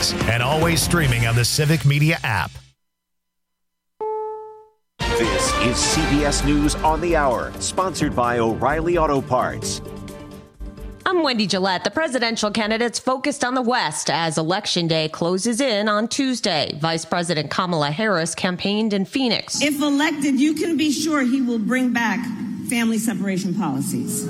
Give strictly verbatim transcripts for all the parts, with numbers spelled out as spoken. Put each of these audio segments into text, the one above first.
Civics, and always streaming on the Civic Media app. This is C B S News on the Hour, sponsored by O'Reilly Auto Parts. I'm Wendy Gillette. The presidential candidates focused on the West as Election Day closes in on Tuesday. Vice President Kamala Harris campaigned in Phoenix. If elected, you can be sure he will bring back family separation policies,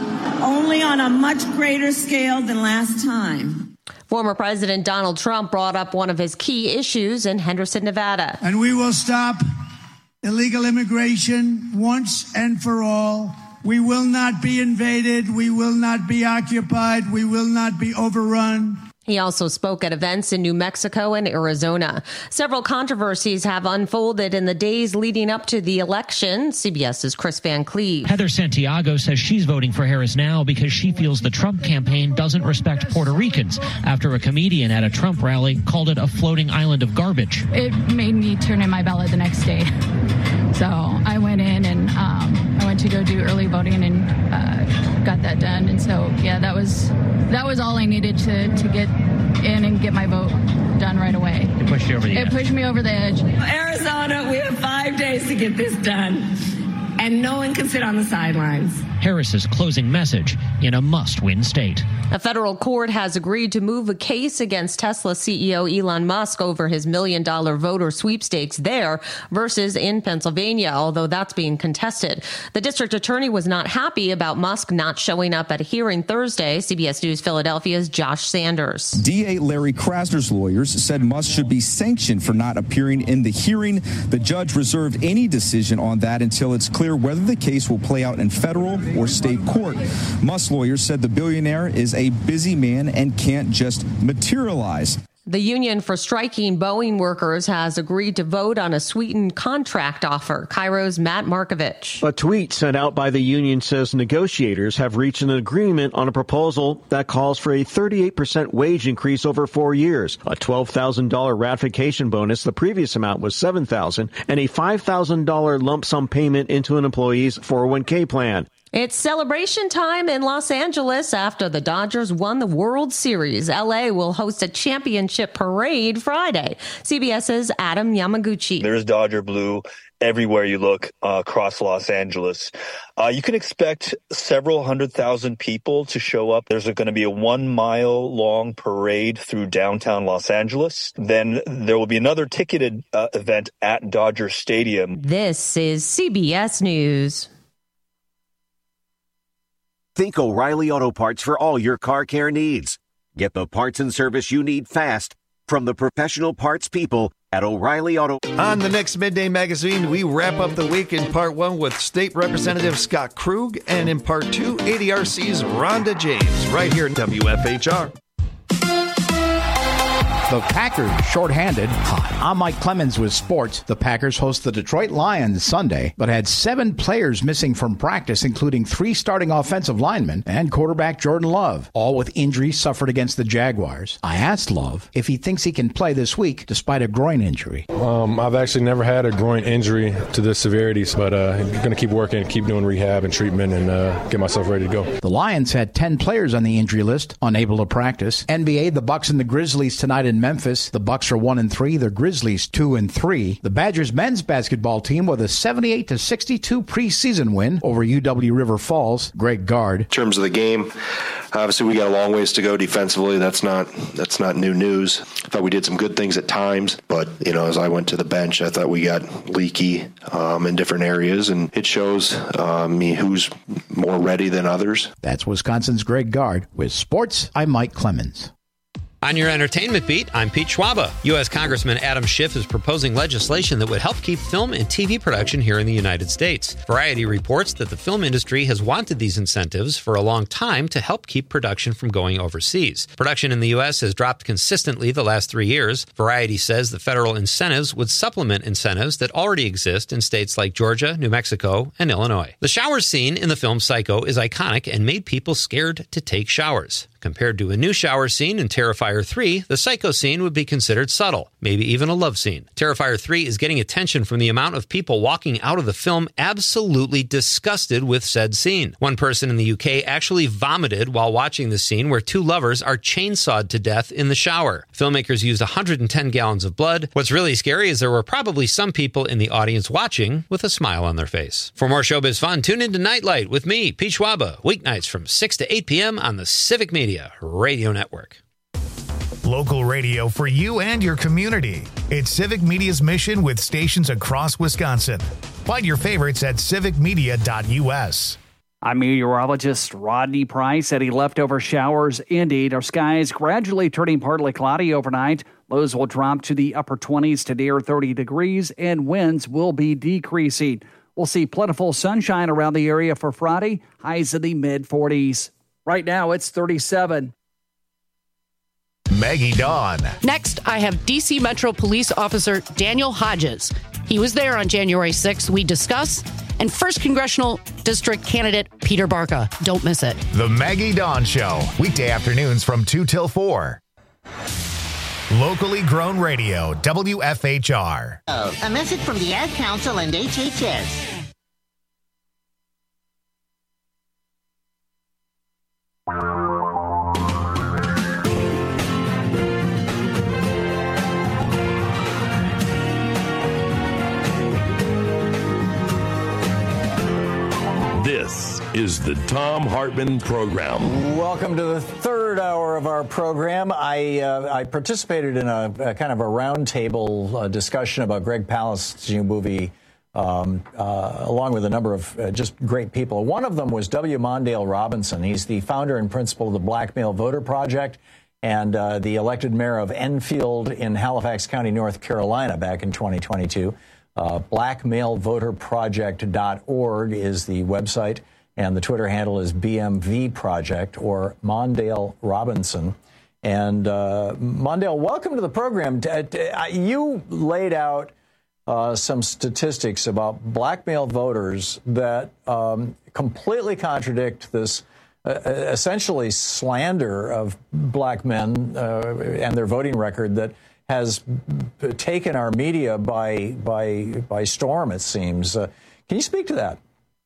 only on a much greater scale than last time. Former President Donald Trump brought up one of his key issues in Henderson, Nevada. And we will stop illegal immigration once and for all. We will not be invaded. We will not be occupied. We will not be overrun. He also spoke at events in New Mexico and Arizona. Several controversies have unfolded in the days leading up to the election. CBS's Chris Van Cleve. Heather Santiago says she's voting for Harris now because she feels the Trump campaign doesn't respect Puerto Ricans after a comedian at a Trump rally called it a floating island of garbage. It made me turn in my ballot the next day. So I went in and um, I went to go do early voting and uh, got that done. And so, yeah, that was that was all I needed to, to get in and get my vote done right away. It pushed you over the it edge. It pushed me over the edge. Arizona, we have five days to get this done, and no one can sit on the sidelines. Harris's closing message in a must-win state. A federal court has agreed to move a case against Tesla C E O Elon Musk over his million-dollar voter sweepstakes there versus in Pennsylvania, although that's being contested. The district attorney was not happy about Musk not showing up at a hearing Thursday. C B S News Philadelphia's Josh Sanders. D A Larry Krasner's lawyers said Musk should be sanctioned for not appearing in the hearing. The judge reserved any decision on that until it's clear whether the case will play out in federal or state court. Musk's lawyers said the billionaire is a busy man and can't just materialize. The Union for Striking Boeing Workers has agreed to vote on a sweetened contract offer. Cairo's Matt Markovich. A tweet sent out by the union says negotiators have reached an agreement on a proposal that calls for a thirty-eight percent wage increase over four years, a twelve thousand dollars ratification bonus, the previous amount was seven thousand dollars, and a five thousand dollars lump sum payment into an employee's four oh one k plan. It's celebration time in Los Angeles after the Dodgers won the World Series. L A will host a championship parade Friday. CBS's Adam Yamaguchi. There's Dodger blue everywhere you look uh, across Los Angeles. Uh, you can expect several hundred thousand people to show up. There's going to be a one mile long parade through downtown Los Angeles. Then there will be another ticketed uh, event at Dodger Stadium. This is C B S News. Think O'Reilly Auto Parts for all your car care needs. Get the parts and service you need fast from the professional parts people at O'Reilly Auto. On the next Midday Magazine, we wrap up the week in part one with State Representative Scott Krug, and in part two, A D R C's Rhonda James, right here in W F H R. The Packers shorthanded. Hi, I'm Mike Clemens with sports. The Packers host the Detroit Lions Sunday, but had seven players missing from practice, including three starting offensive linemen and quarterback Jordan Love, all with injuries suffered against the Jaguars. I asked Love if he thinks he can play this week despite a groin injury. Um, I've actually never had a groin injury to this severity, but uh, I'm going to keep working, keep doing rehab and treatment, and uh, get myself ready to go. The Lions had ten players on the injury list, unable to practice. N B A, the Bucks and the Grizzlies tonight in Memphis. The Bucks are one and three. The Grizzlies two and three. The Badgers men's basketball team with a seventy-eight to sixty-two preseason win over U W River Falls. Greg Gard. In terms of the game, obviously we got a long ways to go defensively. That's not that's not new news. I thought we did some good things at times, but you know, as I went to the bench, I thought we got leaky um, in different areas, and it shows um, who's more ready than others. That's Wisconsin's Greg Gard. With sports, I'm Mike Clemens. On your entertainment beat, I'm Pete Schwaba. U S Congressman Adam Schiff is proposing legislation that would help keep film and T V production here in the United States. Variety reports that the film industry has wanted these incentives for a long time to help keep production from going overseas. Production in the U S has dropped consistently the last three years. Variety says the federal incentives would supplement incentives that already exist in states like Georgia, New Mexico, and Illinois. The shower scene in the film Psycho is iconic and made people scared to take showers. Compared to a new shower scene in Terrifier three, the Psycho scene would be considered subtle, maybe even a love scene. Terrifier three is getting attention from the amount of people walking out of the film absolutely disgusted with said scene. One person in the U K actually vomited while watching the scene where two lovers are chainsawed to death in the shower. Filmmakers used one hundred ten gallons of blood. What's really scary is there were probably some people in the audience watching with a smile on their face. For more showbiz fun, tune into Nightlight with me, Pete Schwaba, weeknights from six to eight p.m. on the Civic Media Radio Network. Local radio for you and your community. It's Civic Media's mission with stations across Wisconsin. Find your favorites at civic media dot u s. I'm meteorologist Rodney Price. Any leftover showers indeed. Our skies gradually turning partly cloudy overnight. Lows will drop to the upper twenties to near thirty degrees, and winds will be decreasing. We'll see plentiful sunshine around the area for Friday, highs in the mid forties. Right now, it's thirty-seven. Maggie Dawn. Next, I have D C Metro Police Officer Daniel Hodges. He was there on January sixth. We discuss. And first Congressional District candidate Peter Barca. Don't miss it. The Maggie Dawn Show. Weekday afternoons from two till four. Locally grown radio, W F H R. Oh, a message from the Ad Council and H H S. This is the Thom Hartmann Program. Welcome to the third hour of our program. I uh, I participated in a, a kind of a roundtable uh, discussion about Greg Palast's new movie, um, uh, along with a number of uh, just great people. One of them was W. Mondale Robinson. He's the founder and principal of the Black Male Voter Project and uh, the elected mayor of Enfield in Halifax County, North Carolina, back in twenty twenty-two. Uh, black male voter project dot org is the website, and the Twitter handle is B M V Project or Mondale Robinson. And uh, Mondale, welcome to the program. You laid out uh, some statistics about black male voters that um, completely contradict this uh, essentially slander of black men uh, and their voting record that has taken our media by by by storm, it seems. Uh, can you speak to that?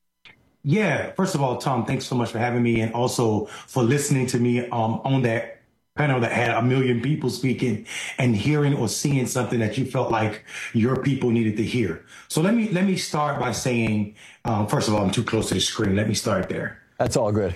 Yeah. First of all, Tom, thanks so much for having me, and also for listening to me um, on that panel that had a million people speaking and hearing or seeing something that you felt like your people needed to hear. So let me let me start by saying, um, first of all, I'm too close to the screen. Let me start there. That's all good.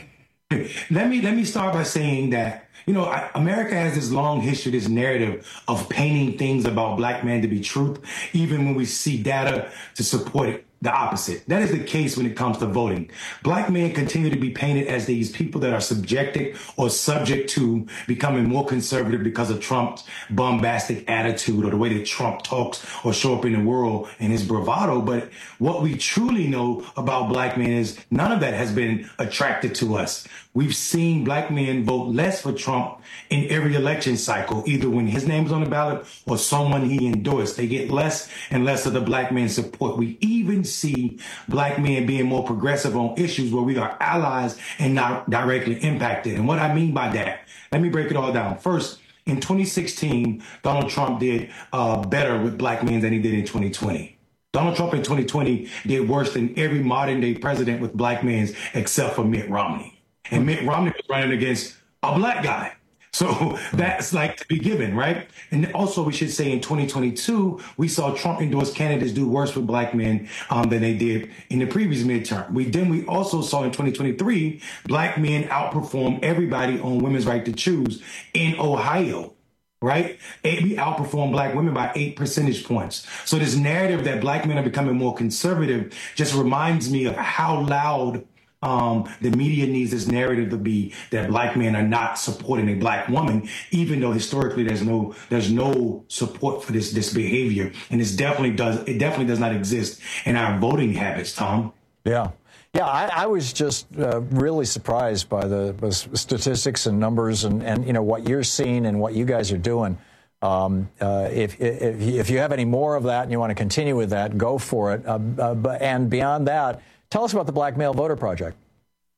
Let me let me start by saying that, you know, I, America has this long history, this narrative of painting things about black men to be truth, even when we see data to support it, the opposite. That is the case when it comes to voting. Black men continue to be painted as these people that are subjected or subject to becoming more conservative because of Trump's bombastic attitude or the way that Trump talks or show up in the world and his bravado. But what we truly know about black men is none of that has been attractive to us. We've seen black men vote less for Trump in every election cycle, either when his name's on the ballot or someone he endorsed. They get less and less of the black man's support. We even see black men being more progressive on issues where we are allies and not directly impacted. And what I mean by that, let me break it all down. First, in twenty sixteen, Donald Trump did uh, better with black men than he did in twenty twenty. Donald Trump in twenty twenty did worse than every modern day president with black men except for Mitt Romney. And Mitt Romney was running against a black guy. So that's like to be given, right? And also we should say in twenty twenty-two, we saw Trump endorsed candidates do worse with black men um, than they did in the previous midterm. We Then we also saw in twenty twenty-three, black men outperform everybody on women's right to choose in Ohio. Right? We outperform black women by eight percentage points. So this narrative that black men are becoming more conservative just reminds me of how loud Um, the media needs this narrative to be that black men are not supporting a black woman, even though historically there's no there's no support for this this behavior, and this definitely does it definitely does not exist in our voting habits, Tom. Yeah, yeah. I, I was just uh, really surprised by the, the statistics and numbers, and and you know what you're seeing and what you guys are doing. Um, uh, if, if if you have any more of that and you want to continue with that, go for it. Uh, uh, but and beyond that, tell us about the Black Male Voter Project.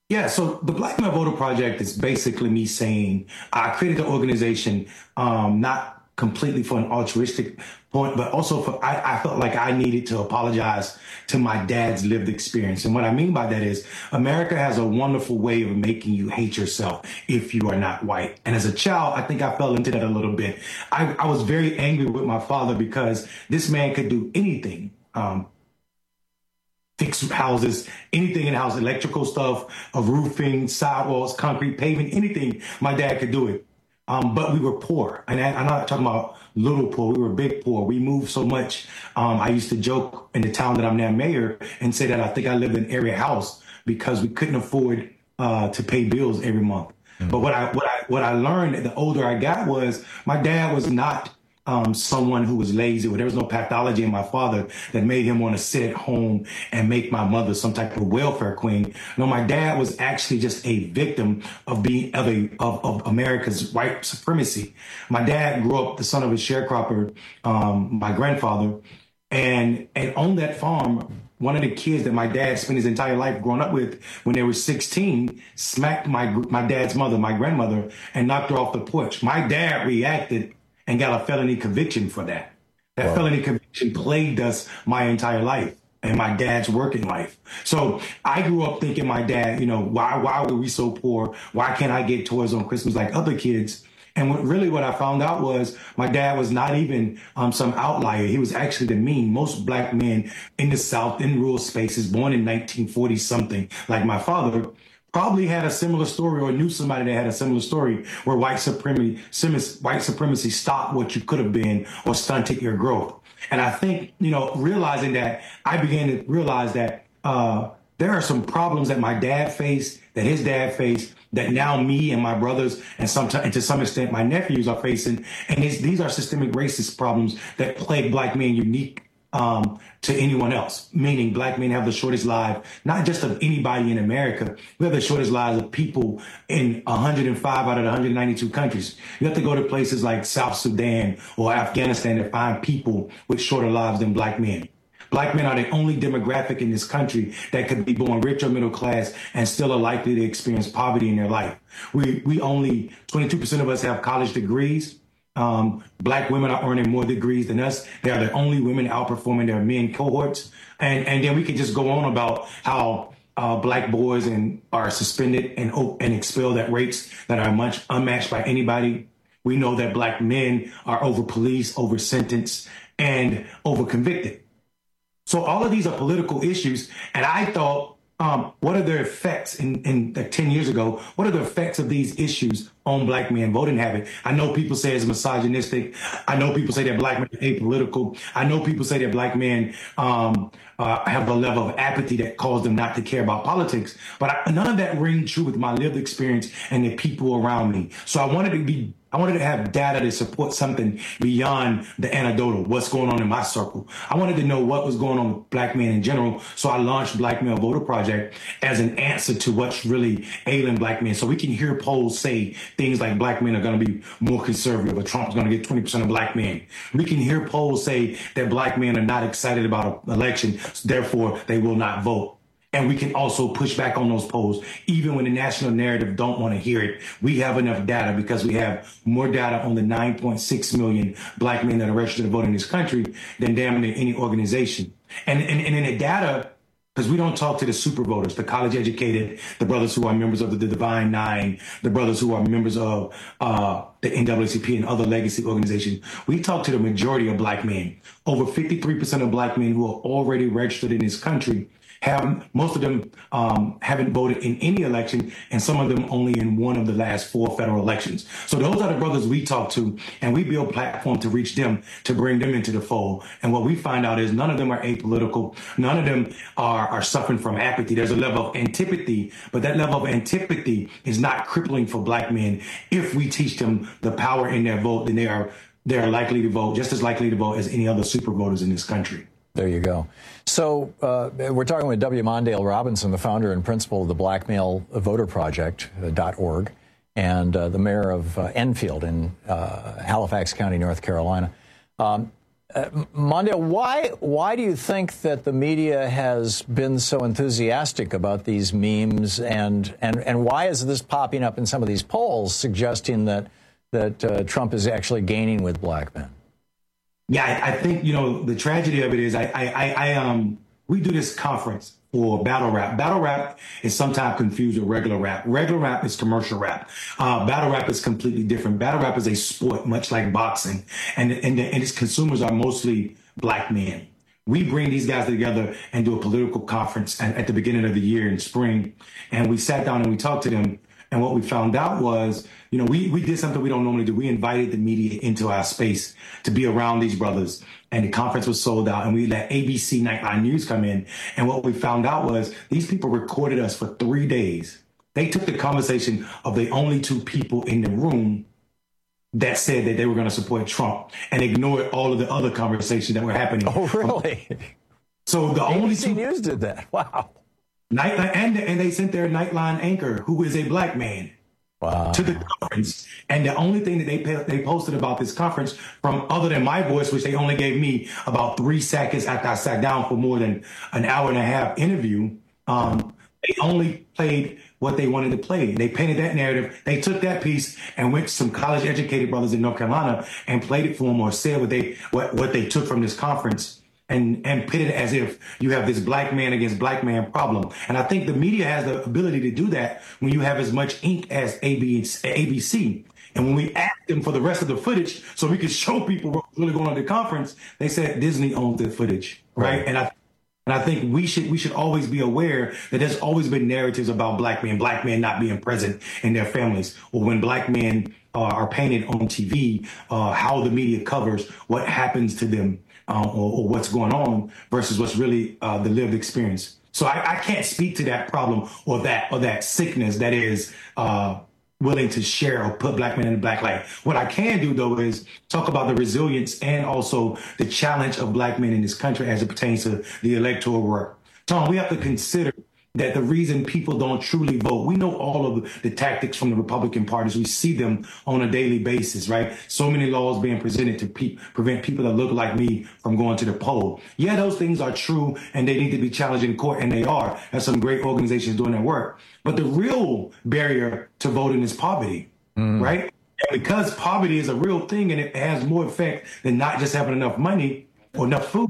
Yeah, so the Black Male Voter Project is basically me saying I created the organization um, not completely for an altruistic point, but also for I, I felt like I needed to apologize to my dad's lived experience. And what I mean by that is America has a wonderful way of making you hate yourself if you are not white. And as a child, I think I fell into that a little bit. I, I was very angry with my father because this man could do anything. Um, fix houses, anything in the house, electrical stuff, of roofing, sidewalls, concrete, paving, anything. My dad could do it. Um, but we were poor. And I, I'm not talking about little poor. We were big poor. We moved so much. Um, I used to joke in the town that I'm now mayor and say that I think I lived in an area house because we couldn't afford uh, to pay bills every month. Mm-hmm. But what I, what I, what I learned the older I got was my dad was not Um, someone who was lazy, or there was no pathology in my father that made him want to sit at home and make my mother some type of welfare queen. No, my dad was actually just a victim of being of, a, of, of America's white supremacy. My dad grew up the son of a sharecropper, um, my grandfather, and and on that farm, one of the kids that my dad spent his entire life growing up with, when they were sixteen, smacked my my dad's mother, my grandmother, and knocked her off the porch. My dad reacted and got a felony conviction for that. That wow. felony conviction plagued us my entire life and my dad's working life. So I grew up thinking my dad, you know, why why were we so poor? Why can't I get toys on Christmas like other kids? And what, really what I found out was my dad was not even um, some outlier. He was actually the mean. Most black men in the South, in rural spaces, born in nineteen forty something, like my father, probably had a similar story or knew somebody that had a similar story where white supremacy, white supremacy stopped what you could have been or stunted your growth. And I think, you know, realizing that, I began to realize that uh, there are some problems that my dad faced, that his dad faced, that now me and my brothers and, some, and to some extent my nephews are facing. And these, these are systemic racist problems that plague black men unique Um, to anyone else, meaning black men have the shortest life, not just of anybody in America. We have the shortest lives of people in one hundred five out of the one hundred ninety-two countries. You have to go to places like South Sudan or Afghanistan to find people with shorter lives than black men. Black men are the only demographic in this country that could be born rich or middle class and still are likely to experience poverty in their life. We, we only, twenty-two percent of us have college degrees. Um, black women are earning more degrees than us. They are the only women outperforming their men cohorts. And, and then we could just go on about how uh, black boys and are suspended and, and expelled at rates that are much unmatched by anybody. We know that black men are over policed, over sentenced, and over convicted. So all of these are political issues. And I thought, um, what are the effects in, in like ten years ago? What are the effects of these issues on black men voting habit? I know people say it's misogynistic. I know people say that black men are apolitical. I know people say that black men um, uh, have a level of apathy that caused them not to care about politics. But I, none of that rings true with my lived experience and the people around me. So I wanted to be I wanted to have data to support something beyond the anecdotal, what's going on in my circle. I wanted to know what was going on with black men in general. So I launched Black Male Voter Project as an answer to what's really ailing black men. So we can hear polls say things like black men are going to be more conservative or Trump's going to get twenty percent of black men. We can hear polls say that black men are not excited about an election, so therefore they will not vote. And we can also push back on those polls, even when the national narrative don't want to hear it. We have enough data because we have more data on the nine point six million black men that are registered to vote in this country than damn near any organization. And, and, and in the data, because we don't talk to the super voters, the college educated, the brothers who are members of the, the Divine Nine, the brothers who are members of uh, the N double A C P and other legacy organizations. We talk to the majority of black men. Over fifty-three percent of black men who are already registered in this country have, most of them um, haven't voted in any election, and some of them only in one of the last four federal elections. So those are the brothers we talk to, and we build a platform to reach them, to bring them into the fold. And what we find out is none of them are apolitical. None of them are, are suffering from apathy. There's a level of antipathy, but that level of antipathy is not crippling for black men. If we teach them the power in their vote, then they are they're likely to vote, just as likely to vote as any other super voters in this country. There you go. So uh, we're talking with W. Mondale Robinson, the founder and principal of the Black Male Voter Project dot org, and uh, the mayor of uh, Enfield in uh, Halifax County, North Carolina. Um, Uh, Mondale, why why do you think that the media has been so enthusiastic about these memes, and and, and why is this popping up in some of these polls suggesting that that uh, Trump is actually gaining with black men? Yeah, I, I think, you know, the tragedy of it is I, I, I, I um we do this conference for battle rap. Battle rap is sometimes confused with regular rap. Regular rap is commercial rap. Uh, battle rap is completely different. Battle rap is a sport, much like boxing, and and, the, and its consumers are mostly black men. We bring these guys together and do a political conference at, at the beginning of the year in spring, and we sat down and we talked to them. And what we found out was, you know, we, we did something we don't normally do. We invited the media into our space to be around these brothers. And the conference was sold out. And we let A B C Nightline News come in. And what we found out was these people recorded us for three days. They took the conversation of the only two people in the room that said that they were going to support Trump and ignored all of the other conversations that were happening. Oh, really? So the A B C only two News did that. Wow. Nightline, and, and they sent their Nightline anchor, who is a black man, wow. to the conference. And the only thing that they they posted about this conference, from other than my voice, which they only gave me about three seconds after I sat down for more than an hour and a half interview, um, they only played what they wanted to play. They painted that narrative. They took that piece and went to some college-educated brothers in North Carolina and played it for them, or said what they what, what they took from this conference. And, and pitted it as if you have this black man against black man problem. And I think the media has the ability to do that when you have as much ink as A B C. And when we asked them for the rest of the footage so we could show people what was really going on at the conference, they said Disney owned the footage, right? right. And I and I think we should we should always be aware that there's always been narratives about black men, black men not being present in their families, or when black men uh, are painted on T V, uh, how the media covers what happens to them. Uh, or, or what's going on versus what's really uh, the lived experience. So I, I can't speak to that problem or that or that sickness that is uh, willing to share or put black men in the black light. What I can do, though, is talk about the resilience and also the challenge of black men in this country as it pertains to the electoral work. Tom, we have to consider that the reason people don't truly vote, we know all of the tactics from the Republican parties. We see them on a daily basis, right? So many laws being presented to pe- prevent people that look like me from going to the poll. Yeah, those things are true and they need to be challenged in court, and they are. There's some great organizations doing their work. But the real barrier to voting is poverty, mm. right? And because poverty is a real thing and it has more effect than not just having enough money or enough food,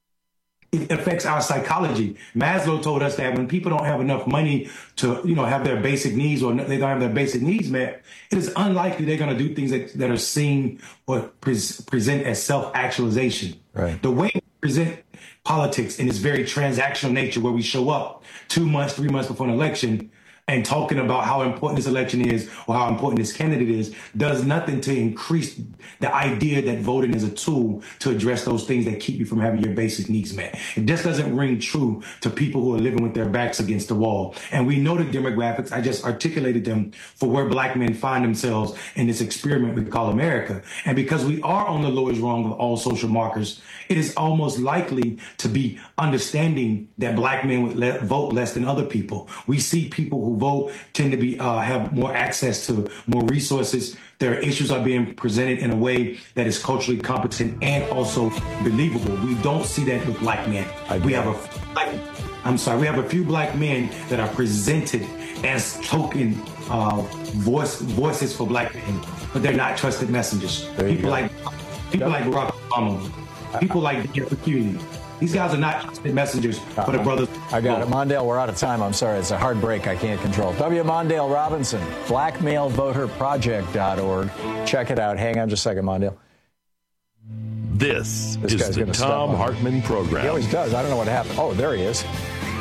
it affects our psychology. Maslow told us that when people don't have enough money to, you know, have their basic needs, or they don't have their basic needs met, it is unlikely they're going to do things that, that are seen or pre- present as self-actualization. Right. The way we present politics in its very transactional nature, where we show up two months, three months before an election and talking about how important this election is or how important this candidate is, does nothing to increase the idea that voting is a tool to address those things that keep you from having your basic needs met. It just doesn't ring true to people who are living with their backs against the wall. And we know the demographics. I just articulated them for where black men find themselves in this experiment we call America. And because we are on the lowest rung of all social markers, it is almost likely to be understanding that black men would let, vote less than other people. We see people who vote tend to be uh, have more access to more resources. Their issues are being presented in a way that is culturally competent and also believable. We don't see that with black men. We have a, like, I'm sorry, we have a few black men that are presented as token uh, voice voices for black men, but they're not trusted messengers. People like people like Barack Obama, people like Jeffrey Kennedy. These guys are not trusted messengers for the brothers. I got it. Mondale, we're out of time. I'm sorry. It's a hard break I can't control. W. Mondale Robinson, black male voter project dot org. Check it out. Hang on just a second, Mondale. This, this is the Thom Hartmann Program. He always does. I don't know what happened. Oh, there he is.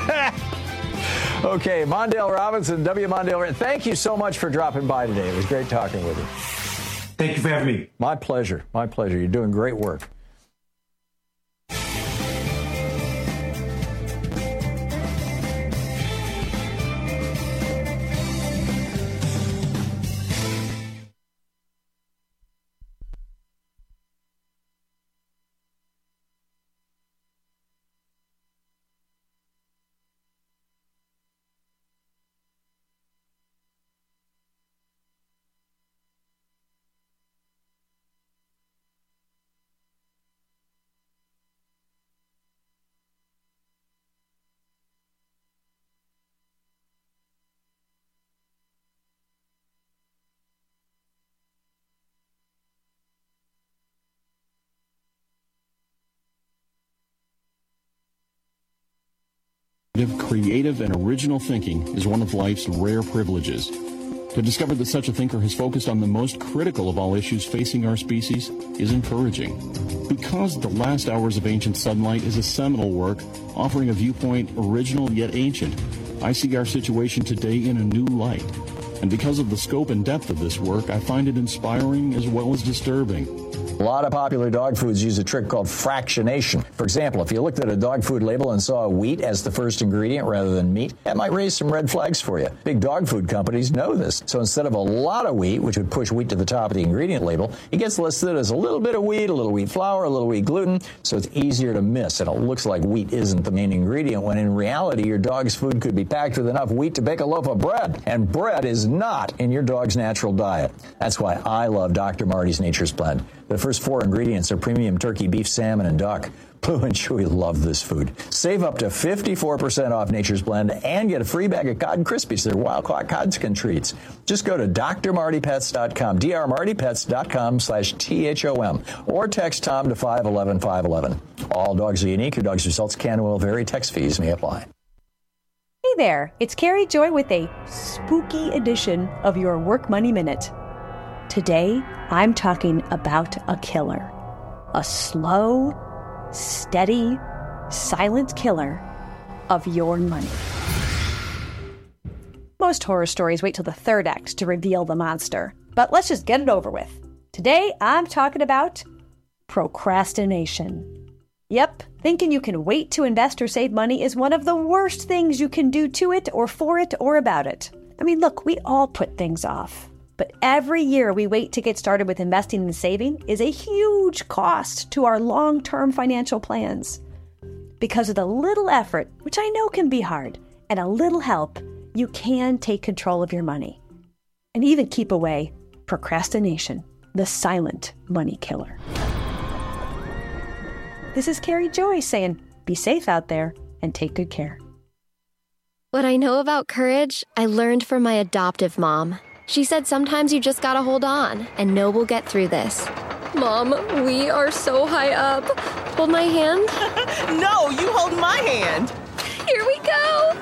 Okay, Mondale Robinson, W. Mondale. Thank you so much for dropping by today. It was great talking with you. Thank you for having me. My pleasure. My pleasure. You're doing great work. Creative and original thinking is one of life's rare privileges. To discover that such a thinker has focused on the most critical of all issues facing our species is encouraging. Because The Last Hours of Ancient Sunlight is a seminal work offering a viewpoint original yet ancient, I see our situation today in a new light. And because of the scope and depth of this work, I find it inspiring as well as disturbing. A lot of popular dog foods use a trick called fractionation. For example, if you looked at a dog food label and saw wheat as the first ingredient rather than meat, that might raise some red flags for you. Big dog food companies know this. So instead of a lot of wheat, which would push wheat to the top of the ingredient label, it gets listed as a little bit of wheat, a little wheat flour, a little wheat gluten, so it's easier to miss. And it looks like wheat isn't the main ingredient, when in reality, your dog's food could be packed with enough wheat to bake a loaf of bread. And bread is not in your dog's natural diet. That's why I love Doctor Marty's Nature's Blend. The first four ingredients are premium turkey, beef, salmon, and duck. Blue and Chewy love this food. Save up to fifty-four percent off Nature's Blend and get a free bag of Cod Krispies. They're wild-caught Codskin treats. Just go to D R Marty Pets dot com, D R Marty Pets dot com slash T H O M, or text Tom to five one one five one one. All dogs are unique. Your dog's results can and will vary. Text fees may apply. Hey there, it's Carrie Joy with a spooky edition of your Work Money Minute. Today, I'm talking about a killer. A slow, steady, silent killer of your money. Most horror stories wait till the third act to reveal the monster. But let's just get it over with. Today, I'm talking about procrastination. Yep, thinking you can wait to invest or save money is one of the worst things you can do to it or for it or about it. I mean, look, we all put things off. But every year we wait to get started with investing and saving is a huge cost to our long-term financial plans. Because of the little effort, which I know can be hard, and a little help, you can take control of your money. And even keep away procrastination, the silent money killer. This is Carrie Joy saying, be safe out there and take good care. What I know about courage, I learned from my adoptive mom. She said sometimes you just gotta hold on and know we'll get through this. Mom, we are so high up. Hold my hand. No, you hold my hand. Here we go.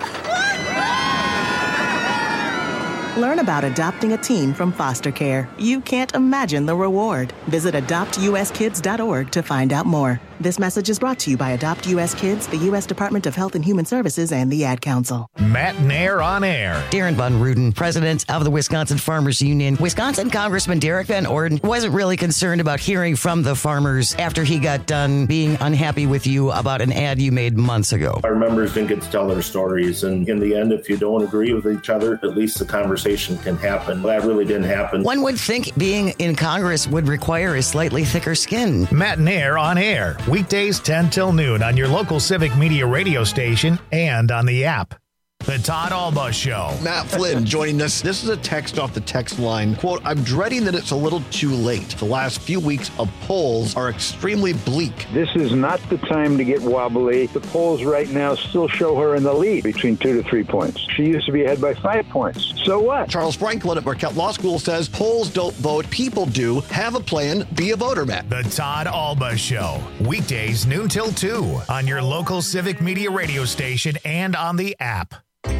Learn about adopting a teen from foster care. You can't imagine the reward. Visit adopt U S kids dot org to find out more. This message is brought to you by Adopt U S Kids, the U S Department of Health and Human Services, and the Ad Council. Matt Nair on air. Darren Von Ruden, president of the Wisconsin Farmers Union. Wisconsin Congressman Derek Van Orden wasn't really concerned about hearing from the farmers after he got done being unhappy with you about an ad you made months ago. Our members didn't get to tell their stories, and in the end, if you don't agree with each other, at least the conversation can happen. That really didn't happen. One would think being in Congress would require a slightly thicker skin. Matt Nair on air. Weekdays ten till noon on your local Civic Media radio station and on the app. The Todd Alba Show. Matt Flynn joining us. This is a text off the text line. Quote, I'm dreading that it's a little too late. The last few weeks of polls are extremely bleak. This is not the time to get wobbly. The polls right now still show her in the lead between two to three points. She used to be ahead by five points. So what? Charles Franklin at Marquette Law School says polls don't vote, people do. Have a plan, be a voter, Matt. The Todd Alba Show. Weekdays noon till two on your local Civic Media radio station and on the app.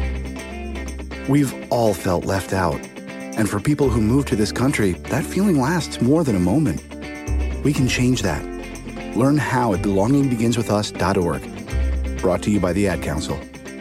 We've all felt left out. And for people who move to this country, that feeling lasts more than a moment. We can change that. Learn how at belonging begins with us dot org. Brought to you by the Ad Council.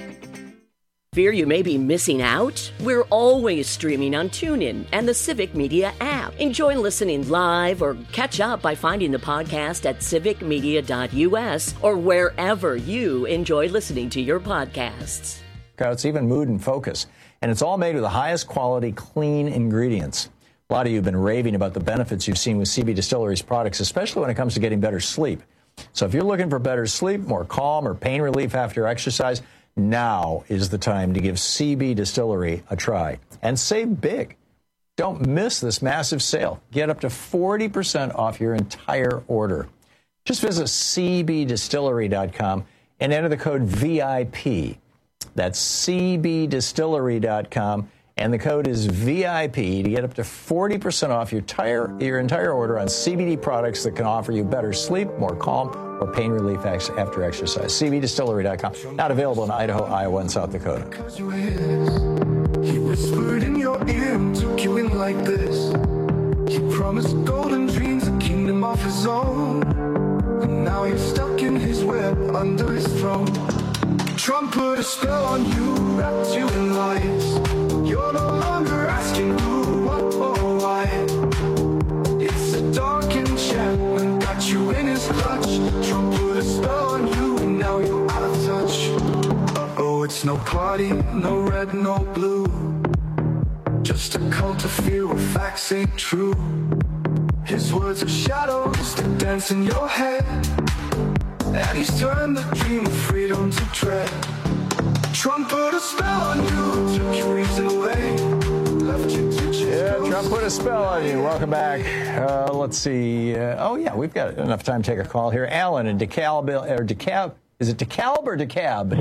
Fear you may be missing out? We're always streaming on TuneIn and the Civic Media app. Enjoy listening live or catch up by finding the podcast at civic media dot U S or wherever you enjoy listening to your podcasts. It's even mood and focus. And it's all made with the highest quality, clean ingredients. A lot of you have been raving about the benefits you've seen with C B Distillery's products, especially when it comes to getting better sleep. So if you're looking for better sleep, more calm, or pain relief after exercise, now is the time to give C B Distillery a try. And save big. Don't miss this massive sale. Get up to forty percent off your entire order. Just visit C B distillery dot com and enter the code V I P. That's C B distillery dot com, and the code is V I P to get up to forty percent off your entire, your entire order on C B D products that can offer you better sleep, more calm, or pain relief after exercise. C B distillery dot com. Not available in Idaho, Iowa, and South Dakota. He whispered in your ear and took you in like this. He promised golden dreams, a kingdom of his own. And now you're stuck in his web, under his throne. Trump put a spell on you, wrapped you in lies. You're no longer asking who, what, or why. It's a dark enchantment, got you in his clutch. Trump put a spell on you, and now you're out of touch. Uh-oh, it's no party, no red, no blue. Just a cult of fear where facts ain't true. His words are shadows that dance in your head. And he's turned the dream of freedom to dread. Trump put a spell on you, took your reason away, left you to just Yeah, Trump put a spell on you. Welcome back. Uh, let's see. Uh, oh, yeah, we've got enough time to take a call here. Alan in DeKalb, or DeKalb, is it DeKalb or DeKalb?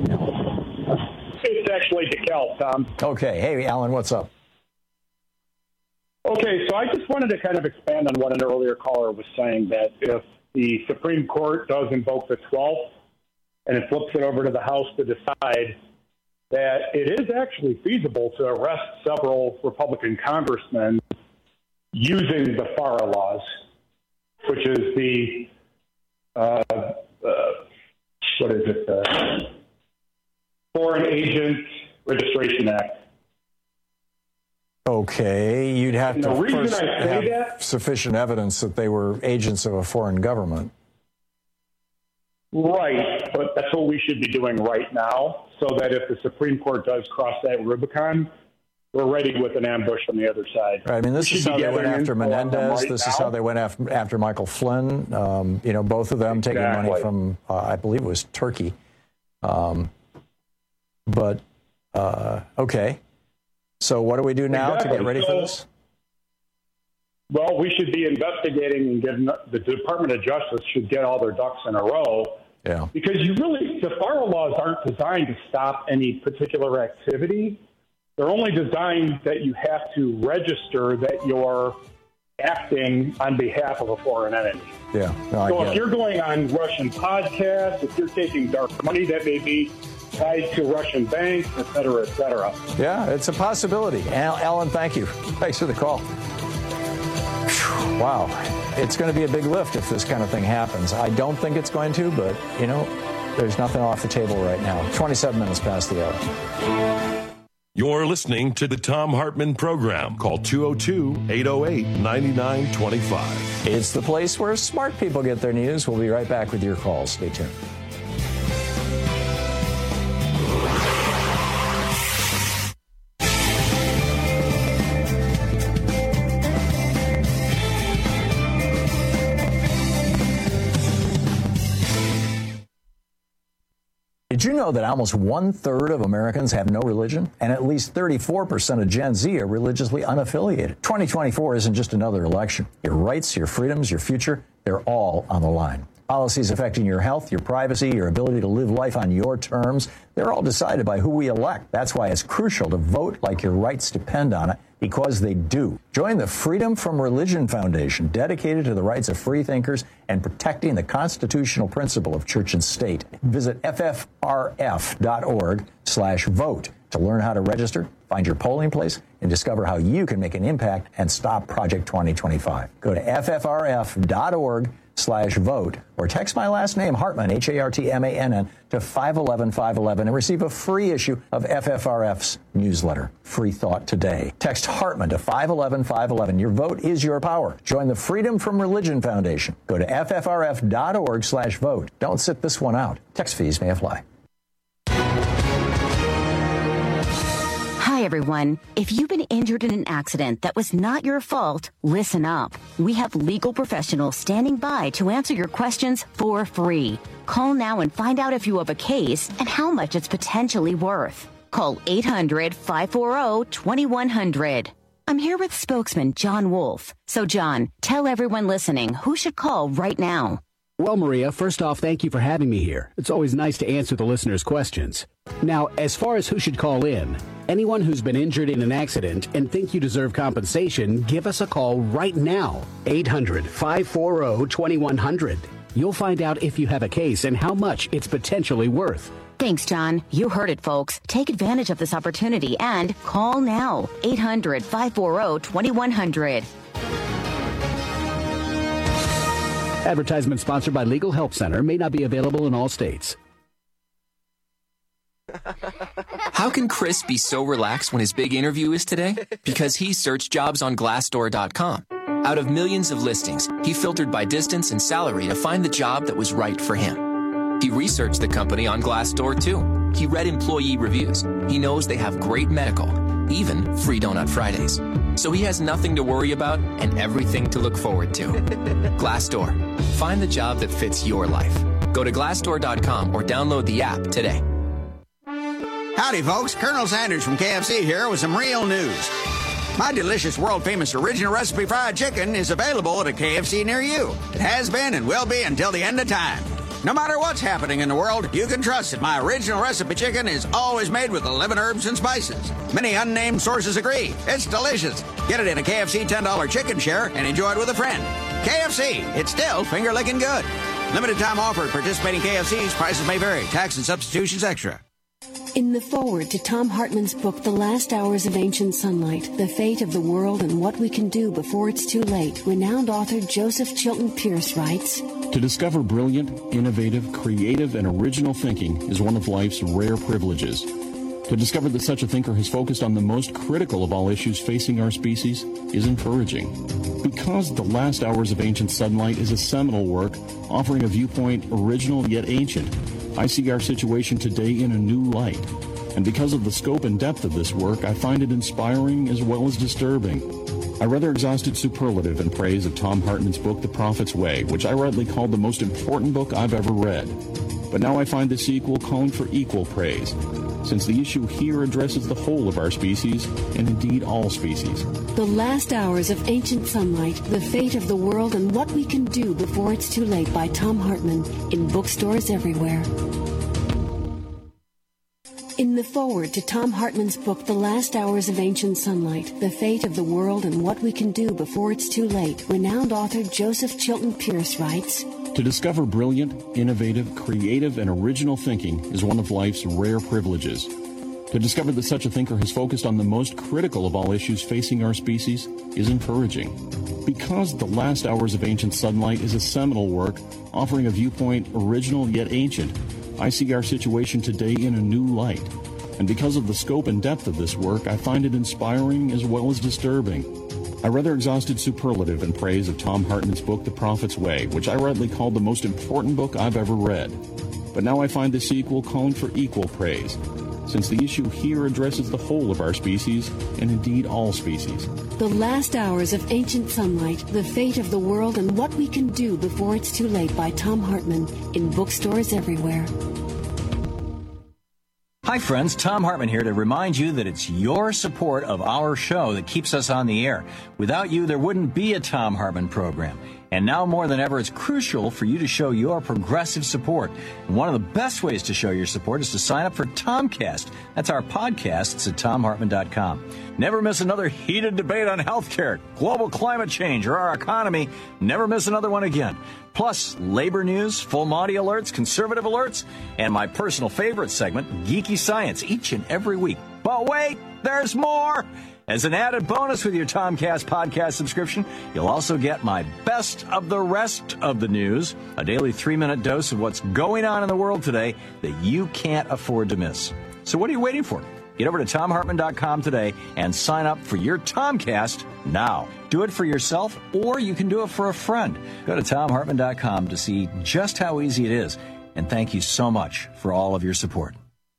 It's actually DeKalb, Tom. Okay. Hey, Alan, what's up? Okay, so I just wanted to kind of expand on what an earlier caller was saying, that if the Supreme Court does invoke the twelfth and it flips it over to the House to decide, that it is actually feasible to arrest several Republican congressmen using the FARA laws, which is the, uh, uh, what is it, the Foreign Agent Registration Act. Okay, you'd have And to the reason first I say have that- sufficient evidence that they were agents of a foreign government. Right, but that's what we should be doing right now, so that if the Supreme Court does cross that Rubicon, we're ready with an ambush on the other side. Right, I mean, this We is should how be they went gathering after info on them Menendez. right This is now. how they went after, after Michael Flynn. Um, you know, both of them taking money Exactly. from, uh, I believe it was Turkey. Um, but, uh, okay. So what do we do now Exactly. to get ready So- for this? Well, we should be investigating and getting the Department of Justice should get all their ducks in a row. Yeah. Because you really, the FARA laws aren't designed to stop any particular activity. They're only designed that you have to register that you're acting on behalf of a foreign entity. Yeah. No, I So get if it. you're going on Russian podcasts, if you're taking dark money that may be tied to Russian banks, et cetera, et cetera. Yeah, it's a possibility. Al- Alan, thank you. Thanks for the call. Phew, wow. It's going to be a big lift if this kind of thing happens. I don't think it's going to, but, you know, there's nothing off the table right now. twenty-seven minutes past the hour. You're listening to the Tom Hartman Program. Call two oh two, eight oh eight, nine nine two five. It's the place where smart people get their news. We'll be right back with your calls. Stay tuned. Did you know that almost one-third of Americans have no religion? And at least thirty-four percent of Gen Z are religiously unaffiliated. twenty twenty-four isn't just another election. Your rights, your freedoms, your future, they're all on the line. Policies affecting your health, your privacy, your ability to live life on your terms, they're all decided by who we elect. That's why it's crucial to vote like your rights depend on it, because they do. Join the Freedom from Religion Foundation, dedicated to the rights of free thinkers and protecting the constitutional principle of church and state. Visit F F R F dot org slash vote to learn how to register, find your polling place, and discover how you can make an impact and stop Project twenty twenty-five. Go to F F R F dot org slash vote or text my last name, Hartman, H A R T M A N N, to five one one, five one one and receive a free issue of F F R F's newsletter, Free Thought Today. Text Hartman to five one one, five one one. Your vote is your power. Join the Freedom from Religion Foundation. Go to F F R F dot org slash vote. Don't sit this one out. Text fees may apply. Hi, everyone. If you've been injured in an accident that was not your fault, listen up. We have legal professionals standing by to answer your questions for free. Call now and find out if you have a case and how much it's potentially worth. Call eight hundred, five four zero, two one zero zero. I'm here with spokesman John Wolf. So, John, tell everyone listening who should call right now. Well, Maria, first off, thank you for having me here. It's always nice to answer the listeners' questions. Now, as far as who should call in, anyone who's been injured in an accident and think you deserve compensation, give us a call right now. eight hundred, five four zero, two one zero zero. You'll find out if you have a case and how much it's potentially worth. Thanks, John. You heard it, folks. Take advantage of this opportunity and call now. eight hundred, five four zero, two one zero zero. Advertisement sponsored by Legal Help Center. May not be available in all states. How can Chris be so relaxed when his big interview is today? Because he searched jobs on Glassdoor dot com. Out of millions of listings, he filtered by distance and salary to find the job that was right for him. He researched the company on Glassdoor too. He read employee reviews. He knows they have great medical, even free Donut Fridays. So he has nothing to worry about and everything to look forward to. Glassdoor. Find the job that fits your life. Go to Glassdoor dot com or download the app today. Howdy, folks. Colonel Sanders from K F C here with some real news. My delicious, world-famous original recipe fried chicken is available at a K F C near you. It has been and will be until the end of time. No matter what's happening in the world, you can trust that my original recipe chicken is always made with eleven herbs and spices. Many unnamed sources agree. It's delicious. Get it in a K F C ten dollar chicken share and enjoy it with a friend. K F C, it's still finger-licking good. Limited time offer at participating K F Cs. Prices may vary. Tax and substitutions extra. In the foreword to Tom Hartman's book, The Last Hours of Ancient Sunlight, The Fate of the World and What We Can Do Before It's Too Late, renowned author Joseph Chilton Pierce writes, To discover brilliant, innovative, creative, and original thinking is one of life's rare privileges. To discover that such a thinker has focused on the most critical of all issues facing our species is encouraging. Because The Last Hours of Ancient Sunlight is a seminal work offering a viewpoint original yet ancient, I see our situation today in a new light. And because of the scope and depth of this work, I find it inspiring as well as disturbing. I rather exhausted superlative in praise of Tom Hartman's book, The Prophet's Way, which I rightly called the most important book I've ever read. But now I find the sequel calling for equal praise, since the issue here addresses the whole of our species, and indeed all species. The Last Hours of Ancient Sunlight, The Fate of the World and What We Can Do Before It's Too Late by Tom Hartman, in bookstores everywhere. In the foreword to Tom Hartman's book, The Last Hours of Ancient Sunlight, The Fate of the World and What We Can Do Before It's Too Late, renowned author Joseph Chilton Pierce writes, To discover brilliant, innovative, creative, and original thinking is one of life's rare privileges. To discover that such a thinker has focused on the most critical of all issues facing our species is encouraging. Because The Last Hours of Ancient Sunlight is a seminal work offering a viewpoint original yet ancient, I see our situation today in a new light. And because of the scope and depth of this work, I find it inspiring as well as disturbing. I rather exhausted superlative in praise of Tom Hartman's book, The Prophet's Way, which I rightly called the most important book I've ever read. But now I find the sequel calling for equal praise, since the issue here addresses the whole of our species, and indeed all species. The Last Hours of Ancient Sunlight, The Fate of the World and What We Can Do Before It's Too Late by Tom Hartman, in bookstores everywhere. Hi, friends. Tom Hartman here to remind you that it's your support of our show that keeps us on the air. Without you, there wouldn't be a Tom Hartman program. And now more than ever, it's crucial for you to show your progressive support. And one of the best ways to show your support is to sign up for Tomcast. That's our podcast. It's at tom hartman dot com. Never miss another heated debate on healthcare, global climate change, or our economy. Never miss another one again. Plus, labor news, full Monty alerts, conservative alerts, and my personal favorite segment, Geeky Science, each and every week. But wait, there's more! As an added bonus with your Tomcast podcast subscription, you'll also get my best of the rest of the news, a daily three-minute dose of what's going on in the world today that you can't afford to miss. So what are you waiting for? Get over to tom hartman dot com today and sign up for your Tomcast now. Do it for yourself, or you can do it for a friend. Go to tom hartman dot com to see just how easy it is. And thank you so much for all of your support.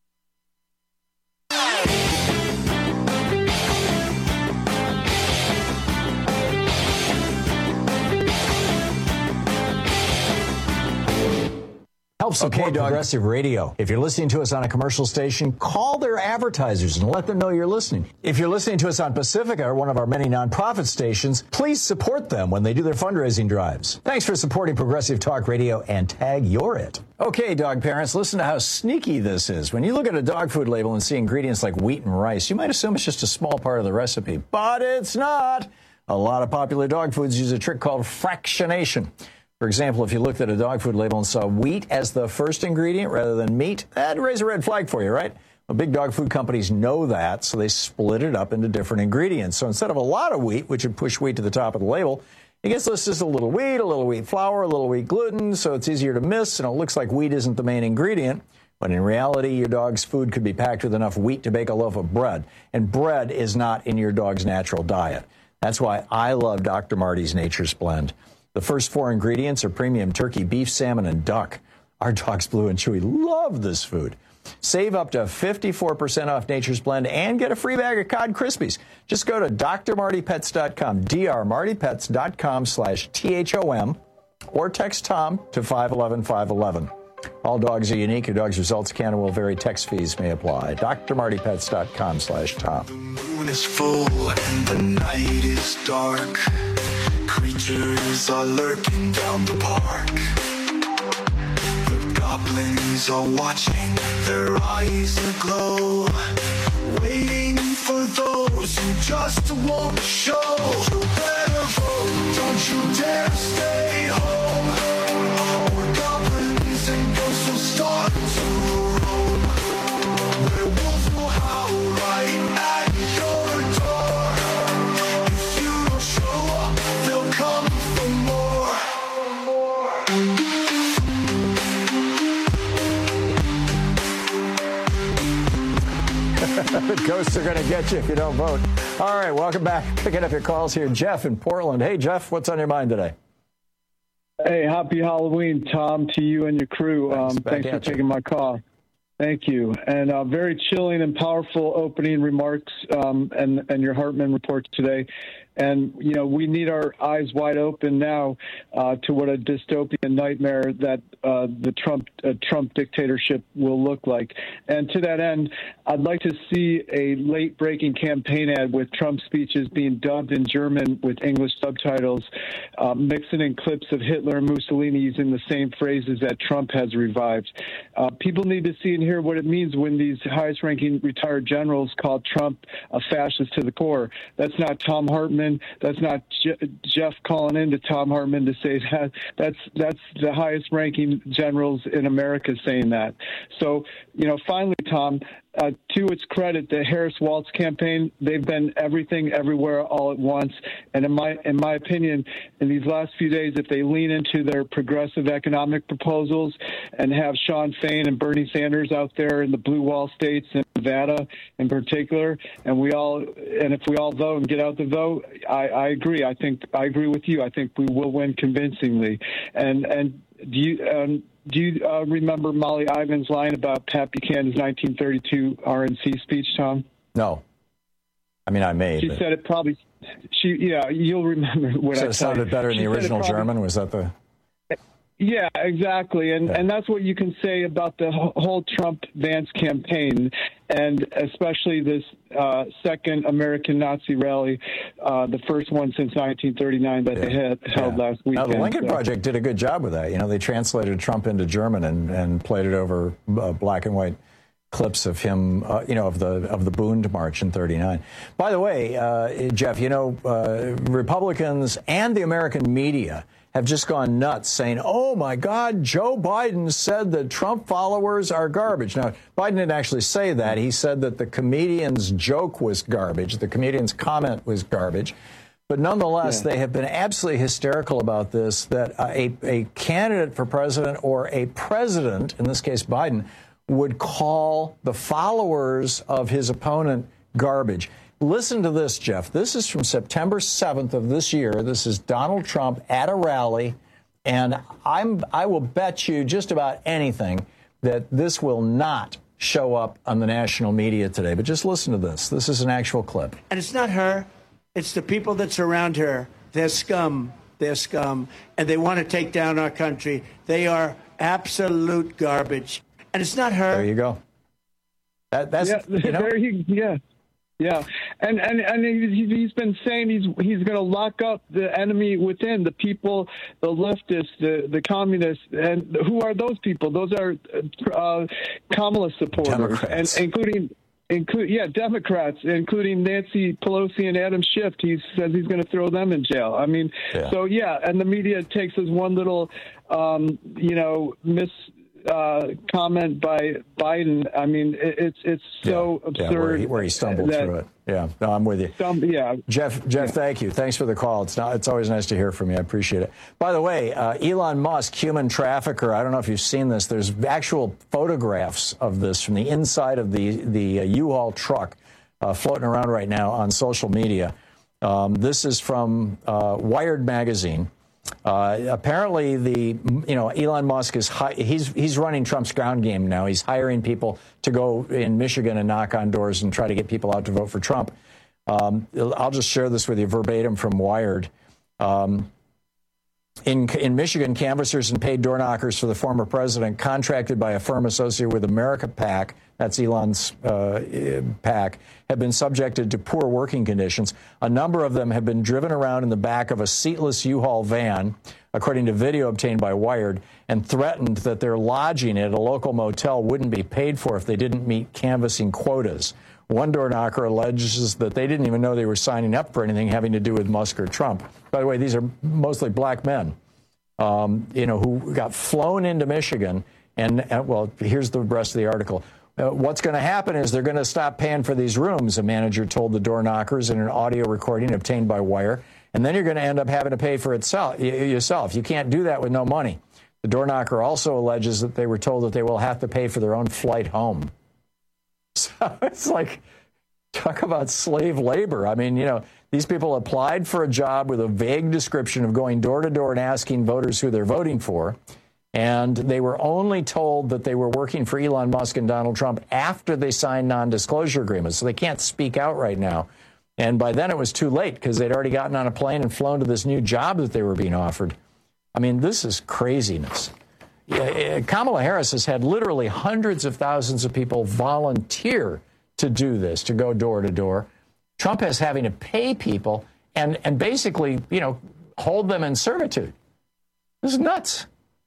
Help support okay, Progressive Radio. If you're listening to us on a commercial station, call their advertisers and let them know you're listening. If you're listening to us on Pacifica, or one of our many nonprofit stations, please support them when they do their fundraising drives. Thanks for supporting Progressive Talk Radio, and tag you're it. Okay, dog parents, listen to how sneaky this is. When you look at a dog food label and see ingredients like wheat and rice, you might assume it's just a small part of the recipe, but it's not. A lot of popular dog foods use a trick called fractionation. For example, if you looked at a dog food label and saw wheat as the first ingredient rather than meat, that'd raise a red flag for you, right? Well, big dog food companies know that, so they split it up into different ingredients. So instead of a lot of wheat, which would push wheat to the top of the label, it gets listed as a little wheat, a little wheat flour, a little wheat gluten, so it's easier to miss, and it looks like wheat isn't the main ingredient. But in reality, your dog's food could be packed with enough wheat to bake a loaf of bread. And bread is not in your dog's natural diet. That's why I love Doctor Marty's Nature's Blend. The first four ingredients are premium turkey, beef, salmon, and duck. Our dogs, Blue and Chewy, love this food. Save up to fifty-four percent off Nature's Blend and get a free bag of Cod Krispies. Just go to D R Marty Pets dot com, D R Marty Pets dot com slash T H O M, or text Tom to five one one, five one one. All dogs are unique. Your dog's results can and will vary. Text fees may apply. D R Marty Pets dot com slash Tom. The moon is full and the night is dark. Creatures are lurking down the park. The goblins are watching, their eyes aglow, waiting for those who just won't show. You better vote, don't you dare stay home, or goblins and ghosts will start to roam. Their wolves will howl right at your door. If you don't show up, they'll come for more. The ghosts are going to get you if you don't vote. All right, welcome back. Picking up your calls here. Jeff in Portland. Hey, Jeff, what's on your mind today? Hey, happy Halloween, Tom, to you and your crew. Um, thanks for taking my call. Thank you. And uh, very chilling and powerful opening remarks um, and, and your Hartman report today. And, you know, we need our eyes wide open now uh, to what a dystopian nightmare that uh, the Trump uh, Trump dictatorship will look like. And to that end, I'd like to see a late-breaking campaign ad with Trump speeches being dubbed in German with English subtitles, uh, mixing in clips of Hitler and Mussolini using the same phrases that Trump has revived. Uh, people need to see and hear what it means when these highest-ranking retired generals call Trump a fascist to the core. That's not Tom Hartman. That's not Je- Jeff calling in to Tom Hartman to say that. That's that's the highest-ranking generals in America saying that. So, you know, finally, Tom, uh, to its credit, the Harris-Walz campaign, they've been everything, everywhere, all at once. And in my in my opinion, in these last few days, if they lean into their progressive economic proposals and have Sean Fain and Bernie Sanders out there in the blue wall states and Nevada in particular, and we all and if we all vote and get out the vote, I, I agree. I think I agree with you. I think we will win convincingly. And and do you um, do you uh, remember Molly Ivan's line about Pat Buchanan's nineteen thirty-two R N C speech, Tom? No. I mean, I may. She but... said it probably. She yeah, you'll remember what so I it sounded you. better in she the original probably, German. Was that the? Yeah, exactly. And yeah. and that's what you can say about the whole Trump-Vance campaign, and especially this uh, second American Nazi rally, uh, the first one since nineteen thirty-nine that yeah. they had held yeah. last weekend. Now, the Lincoln so. Project did a good job with that. You know, they translated Trump into German and, and played it over uh, black and white clips of him, uh, you know, of the of the Bund March in thirty-nine. By the way, uh, Jeff, you know, uh, Republicans and the American media have just gone nuts saying, oh, my God, Joe Biden said that Trump followers are garbage. Now, Biden didn't actually say that. He said that the comedian's joke was garbage. The comedian's comment was garbage. But nonetheless, yeah. they have been absolutely hysterical about this, that a, a candidate for president or a president, in this case Biden, would call the followers of his opponent garbage. Listen to this, Jeff. This is from September seventh of this year. This is Donald Trump at a rally, and I'm I will bet you just about anything that this will not show up on the national media today. But just listen to this. This is an actual clip. And it's not her. It's the people that surround her. They're scum. They're scum. And they want to take down our country. They are absolute garbage. And it's not her. There you go. That, that's, yeah, you know. There you, yeah. Yeah, and and and he's been saying he's he's going to lock up the enemy within, the people, the leftists, the the communists, and who are those people? Those are uh, Kamala supporters, Democrats. and including Include, yeah, Democrats, including Nancy Pelosi and Adam Schiff. He says he's going to throw them in jail. I mean, yeah. so yeah, and the media takes as one little, um, you know, mis uh, comment by Biden. I mean, it, it's it's so yeah. absurd. Yeah, where, he, where he stumbled that, through it. Yeah, no, I'm with you. Stum yeah, Jeff. Jeff, yeah. thank you. Thanks for the call. It's not. It's always nice to hear from you. I appreciate it. By the way, uh, Elon Musk, human trafficker. I don't know if you've seen this. There's actual photographs of this from the inside of the the uh, U-Haul truck uh, floating around right now on social media. Um, this is from uh, Wired magazine. Uh, apparently, the you know Elon Musk is hi he's he's running Trump's ground game now. He's hiring people to go in Michigan and knock on doors and try to get people out to vote for Trump. Um, I'll just share this with you verbatim from Wired. Um, in in Michigan, canvassers and paid door knockers for the former president, contracted by a firm associated with America PAC, that's Elon's uh, PAC, have been subjected to poor working conditions. A number of them have been driven around in the back of a seatless U-Haul van, according to video obtained by Wired, and threatened that their lodging at a local motel wouldn't be paid for if they didn't meet canvassing quotas. One door knocker alleges that they didn't even know they were signing up for anything having to do with Musk or Trump. By the way, these are mostly black men, um, you know, who got flown into Michigan. And, uh, well, here's the rest of the article. Uh, what's going to happen is they're going to stop paying for these rooms, a manager told the door knockers in an audio recording obtained by Wire. And then you're going to end up having to pay for it yourself. You can't do that with no money. The door knocker also alleges that they were told that they will have to pay for their own flight home. So it's like, talk about slave labor. I mean, you know, these people applied for a job with a vague description of going door to door and asking voters who they're voting for. And they were only told that they were working for Elon Musk and Donald Trump after they signed non-disclosure agreements. So they can't speak out right now. And by then it was too late because they'd already gotten on a plane and flown to this new job that they were being offered. I mean, this is craziness. Kamala Harris has had literally hundreds of thousands of people volunteer to do this, to go door to door. Trump is having to pay people and, and basically, you know, hold them in servitude. This is nuts.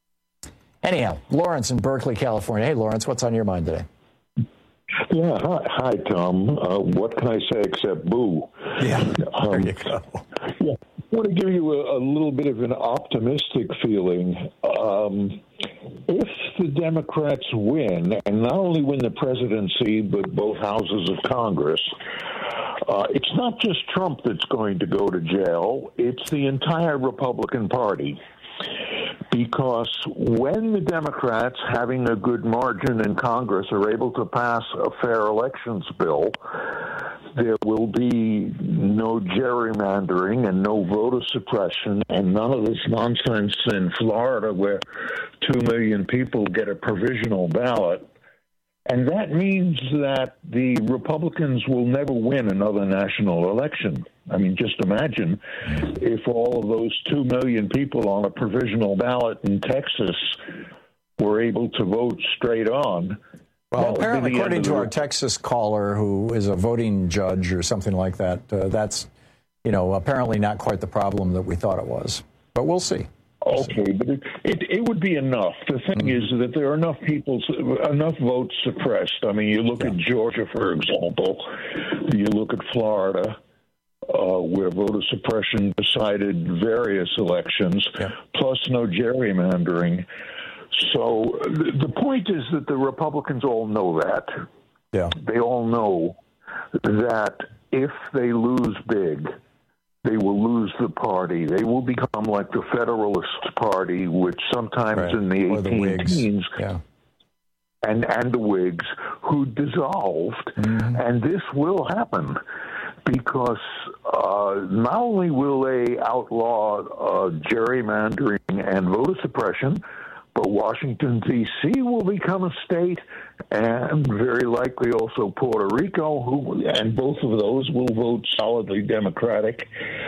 Anyhow, Lawrence in Berkeley, California. Hey, Lawrence, what's on your mind today? Yeah, hi, hi Tom. Uh, what can I say except boo? Yeah, there um, you go. Yeah, I want to give you a, a little bit of an optimistic feeling. Um, if the Democrats win, and not only win the presidency, but both houses of Congress, uh, it's not just Trump that's going to go to jail. It's the entire Republican Party. Because when the Democrats, having a good margin in Congress, are able to pass a fair elections bill, there will be no gerrymandering and no voter suppression and none of this nonsense in Florida where two million people get a provisional ballot. And that means that the Republicans will never win another national election. I mean, just imagine if all of those two million people on a provisional ballot in Texas were able to vote straight on. Well, apparently, according to our Texas caller, who is a voting judge or something like that, uh, that's, you know, apparently not quite the problem that we thought it was. But we'll see. Okay, but it, it, it would be enough. The thing mm-hmm. is that there are enough people, enough votes suppressed. I mean, you look yeah. at Georgia, for example. You look at Florida, uh, where voter suppression decided various elections, yeah. plus no gerrymandering. So th- the point is that the Republicans all know that. Yeah. They all know that if they lose big, they will lose the party. They will become like the Federalist Party, which sometimes right. in the eighteen teens, yeah. and, and the Whigs, who dissolved. Mm-hmm. And this will happen because uh, not only will they outlaw uh, gerrymandering and voter suppression, but Washington, D C will become a state, and very likely also Puerto Rico, who, and both of those will vote solidly Democratic.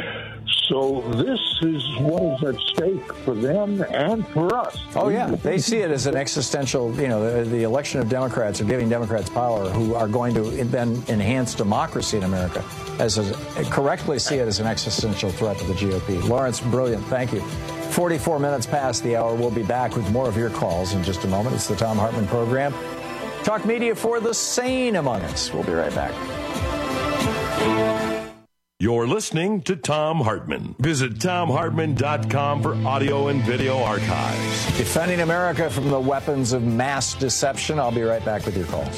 So this is what is at stake for them and for us. Oh, yeah. They see it as an existential, you know, the, the election of Democrats or giving Democrats power who are going to then enhance democracy in America, as a, correctly see it as an existential threat to the G O P. Lawrence, brilliant. Thank you. forty-four minutes past the hour. We'll be back with more of your calls in just a moment. It's the Thom Hartmann Program. Talk media for the sane among us. We'll be right back. You're listening to Thom Hartmann. Visit Thom Hartmann dot com for audio and video archives. Defending America from the weapons of mass deception. I'll be right back with your calls.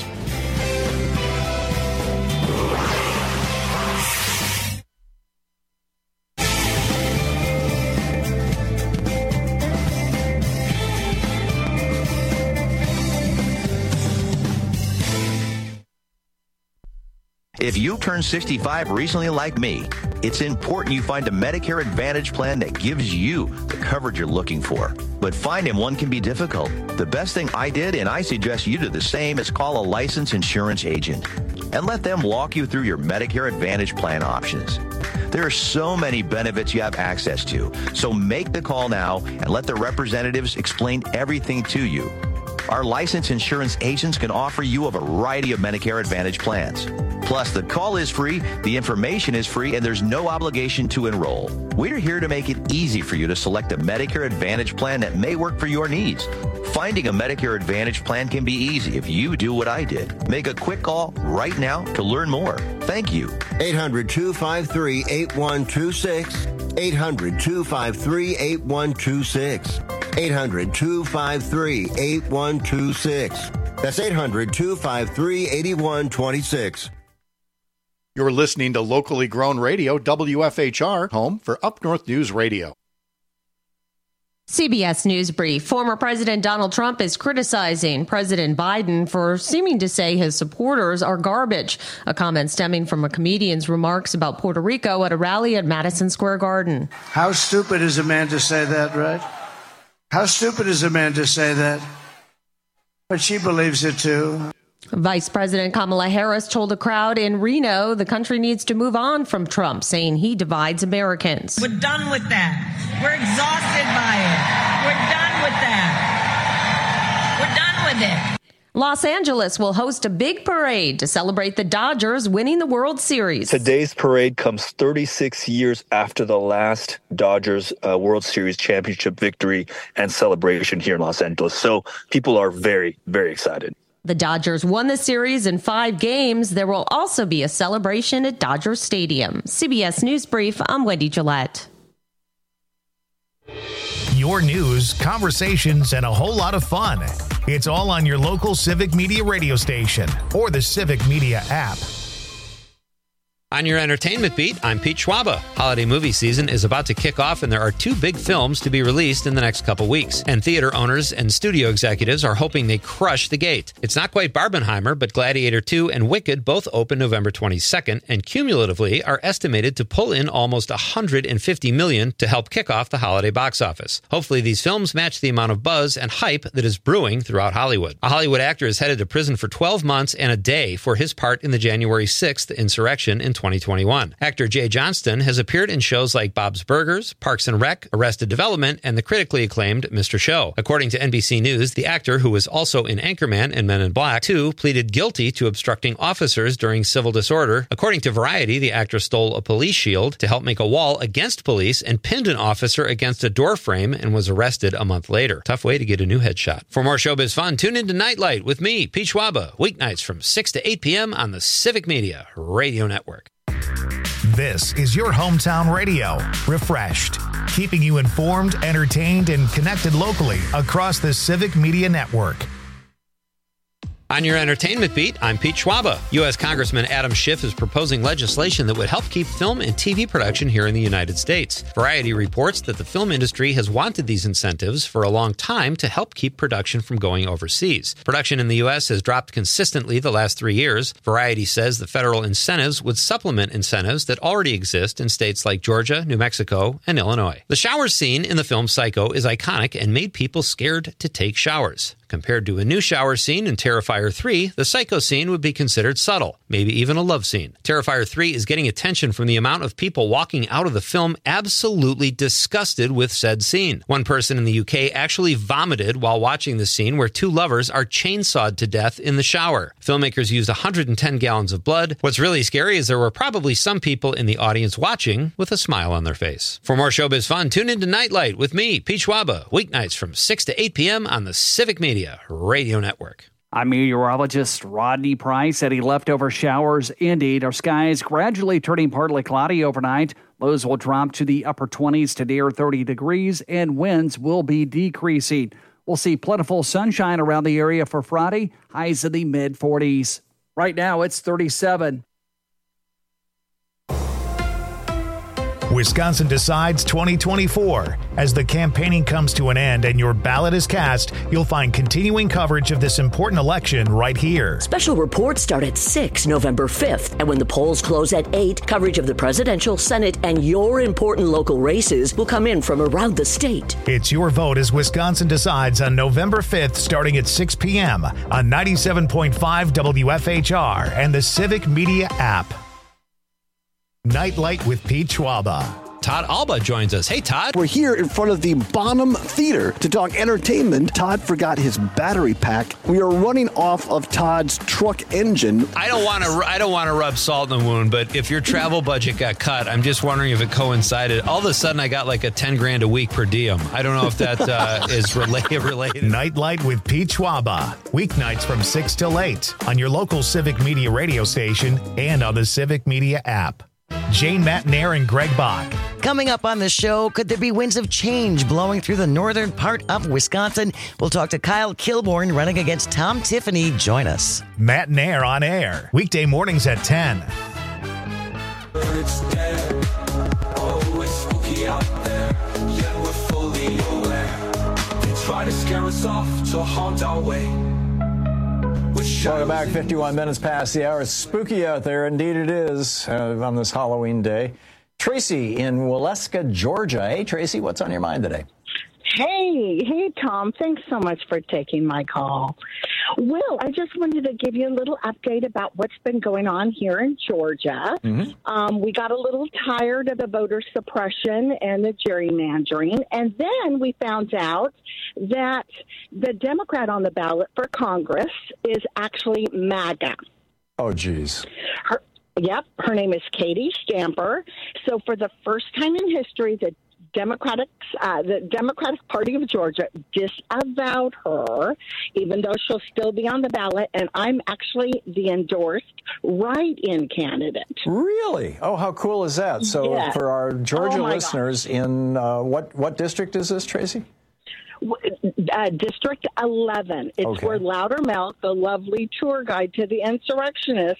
If you turned sixty-five recently like me, it's important you find a Medicare Advantage plan that gives you the coverage you're looking for. But finding one can be difficult. The best thing I did, and I suggest you do the same, is call a licensed insurance agent and let them walk you through your Medicare Advantage plan options. There are so many benefits you have access to, so make the call now and let the representatives explain everything to you. Our licensed insurance agents can offer you a variety of Medicare Advantage plans. Plus, the call is free, the information is free, and there's no obligation to enroll. We're here to make it easy for you to select a Medicare Advantage plan that may work for your needs. Finding a Medicare Advantage plan can be easy if you do what I did. Make a quick call right now to learn more. Thank you. eight hundred, two five three, eight one two six. eight hundred, two five three, eight one two six. eight hundred, two five three, eight one two six. That's eight hundred, two five three, eight one two six. You're listening to locally grown radio, W F H R, home for Up North News Radio. C B S News Brief. Former President Donald Trump is criticizing President Biden for seeming to say his supporters are garbage, a comment stemming from a comedian's remarks about Puerto Rico at a rally at Madison Square Garden. How stupid is a man to say that, right? How stupid is a man to say that? But she believes it too. Vice President Kamala Harris told a crowd in Reno the country needs to move on from Trump, saying he divides Americans. We're done with that. We're exhausted by it. We're done with that. We're done with it. Los Angeles will host a big parade to celebrate the Dodgers winning the World Series. Today's parade comes thirty-six years after the last Dodgers uh, World Series championship victory and celebration here in Los Angeles. So people are very, very excited. The Dodgers won the series in five games. There will also be a celebration at Dodger Stadium. C B S News Brief, I'm Wendy Gillette. Your news, conversations, and a whole lot of fun. It's all on your local Civic Media radio station or the Civic Media app. On your entertainment beat, I'm Pete Schwaba. Holiday movie season is about to kick off, and there are two big films to be released in the next couple weeks. And theater owners and studio executives are hoping they crush the gate. It's not quite Barbenheimer, but Gladiator two and Wicked both open November twenty-second, and cumulatively are estimated to pull in almost one hundred fifty million dollars to help kick off the holiday box office. Hopefully these films match the amount of buzz and hype that is brewing throughout Hollywood. A Hollywood actor is headed to prison for twelve months and a day for his part in the January sixth insurrection in twenty twenty-one. Actor Jay Johnston has appeared in shows like Bob's Burgers, Parks and Rec, Arrested Development, and the critically acclaimed Mister Show. According to N B C News, the actor, who was also in Anchorman and Men in Black two, pleaded guilty to obstructing officers during civil disorder. According to Variety, the actor stole a police shield to help make a wall against police and pinned an officer against a door frame and was arrested a month later. Tough way to get a new headshot. For more showbiz fun, tune into Nightlight with me, Pete Schwaba, weeknights from six to eight p.m. on the Civic Media Radio Network. This is your hometown radio, refreshed, keeping you informed, entertained, and connected locally across the Civic Media Network. On your entertainment beat, I'm Pete Schwaba. U S Congressman Adam Schiff is proposing legislation that would help keep film and T V production here in the United States. Variety reports that the film industry has wanted these incentives for a long time to help keep production from going overseas. Production in the U S has dropped consistently the last three years. Variety says the federal incentives would supplement incentives that already exist in states like Georgia, New Mexico, and Illinois. The shower scene in the film Psycho is iconic and made people scared to take showers. Compared to a new shower scene in Terrifier three, the Psycho scene would be considered subtle, maybe even a love scene. Terrifier three is getting attention from the amount of people walking out of the film absolutely disgusted with said scene. One person in the U K actually vomited while watching the scene where two lovers are chainsawed to death in the shower. Filmmakers used one hundred ten gallons of blood. What's really scary is there were probably some people in the audience watching with a smile on their face. For more showbiz fun, tune into Nightlight with me, Pete Schwaba, weeknights from six to eight p.m. on the Civic Media Radio Network. I'm meteorologist Rodney Price. Any leftover showers? Indeed. Our skies gradually turning partly cloudy overnight. Lows will drop to the upper twenties to near thirty degrees, and winds will be decreasing. We'll see plentiful sunshine around the area for Friday. Highs in the mid forties. Right now, it's thirty-seven. Wisconsin Decides twenty twenty-four. As the campaigning comes to an end and your ballot is cast, you'll find continuing coverage of this important election right here. Special reports start at six November fifth, and when the polls close at eight, coverage of the presidential, Senate, and your important local races will come in from around the state. It's your vote as Wisconsin Decides on November fifth, starting at six p.m. on ninety-seven point five W F H R and the Civic Media app. Nightlight with Pete Schwaba. Todd Alba joins us. Hey, Todd. We're here in front of the Bonham Theater to talk entertainment. Todd forgot his battery pack. We are running off of Todd's truck engine. I don't want to. I don't want to rub salt in the wound, but if your travel budget got cut, I'm just wondering if it coincided. All of a sudden, I got like a ten grand a week per diem. I don't know if that uh, is related. Related. Nightlight with Pete Schwaba. Weeknights from six till eight on your local Civic Media radio station and on the Civic Media app. Jane Matnair and Greg Bach. Coming up on the show, could there be winds of change blowing through the northern part of Wisconsin? We'll talk to Kyle Kilborn running against Tom Tiffany. Join us. Matnair on air. Weekday mornings at ten. It's dead. Oh, it's spooky out there. Yeah, we're fully aware. They try to scare us off to haunt our way. Welcome back. fifty-one minutes past the hour. It's spooky out there. Indeed it is uh, on this Halloween day. Tracy in Waleska, Georgia. Hey, Tracy, what's on your mind today? Hey, hey, Tom. Thanks so much for taking my call. Well, I just wanted to give you a little update about what's been going on here in Georgia. Mm-hmm. Um, we got a little tired of the voter suppression and the gerrymandering, and then we found out that the Democrat on the ballot for Congress is actually MAGA. Oh, geez. Her, yep, her name is Katie Stamper. So for the first time in history, the Democratic, uh, the Democratic Party of Georgia disavowed her, even though she'll still be on the ballot, and I'm actually the endorsed write-in candidate. Really? Oh, how cool is that? So yes. For our Georgia oh listeners, God. in uh, what what district is this, Tracy? Uh, District eleven. It's okay. Where Loudermilk, the lovely tour guide to the insurrectionists,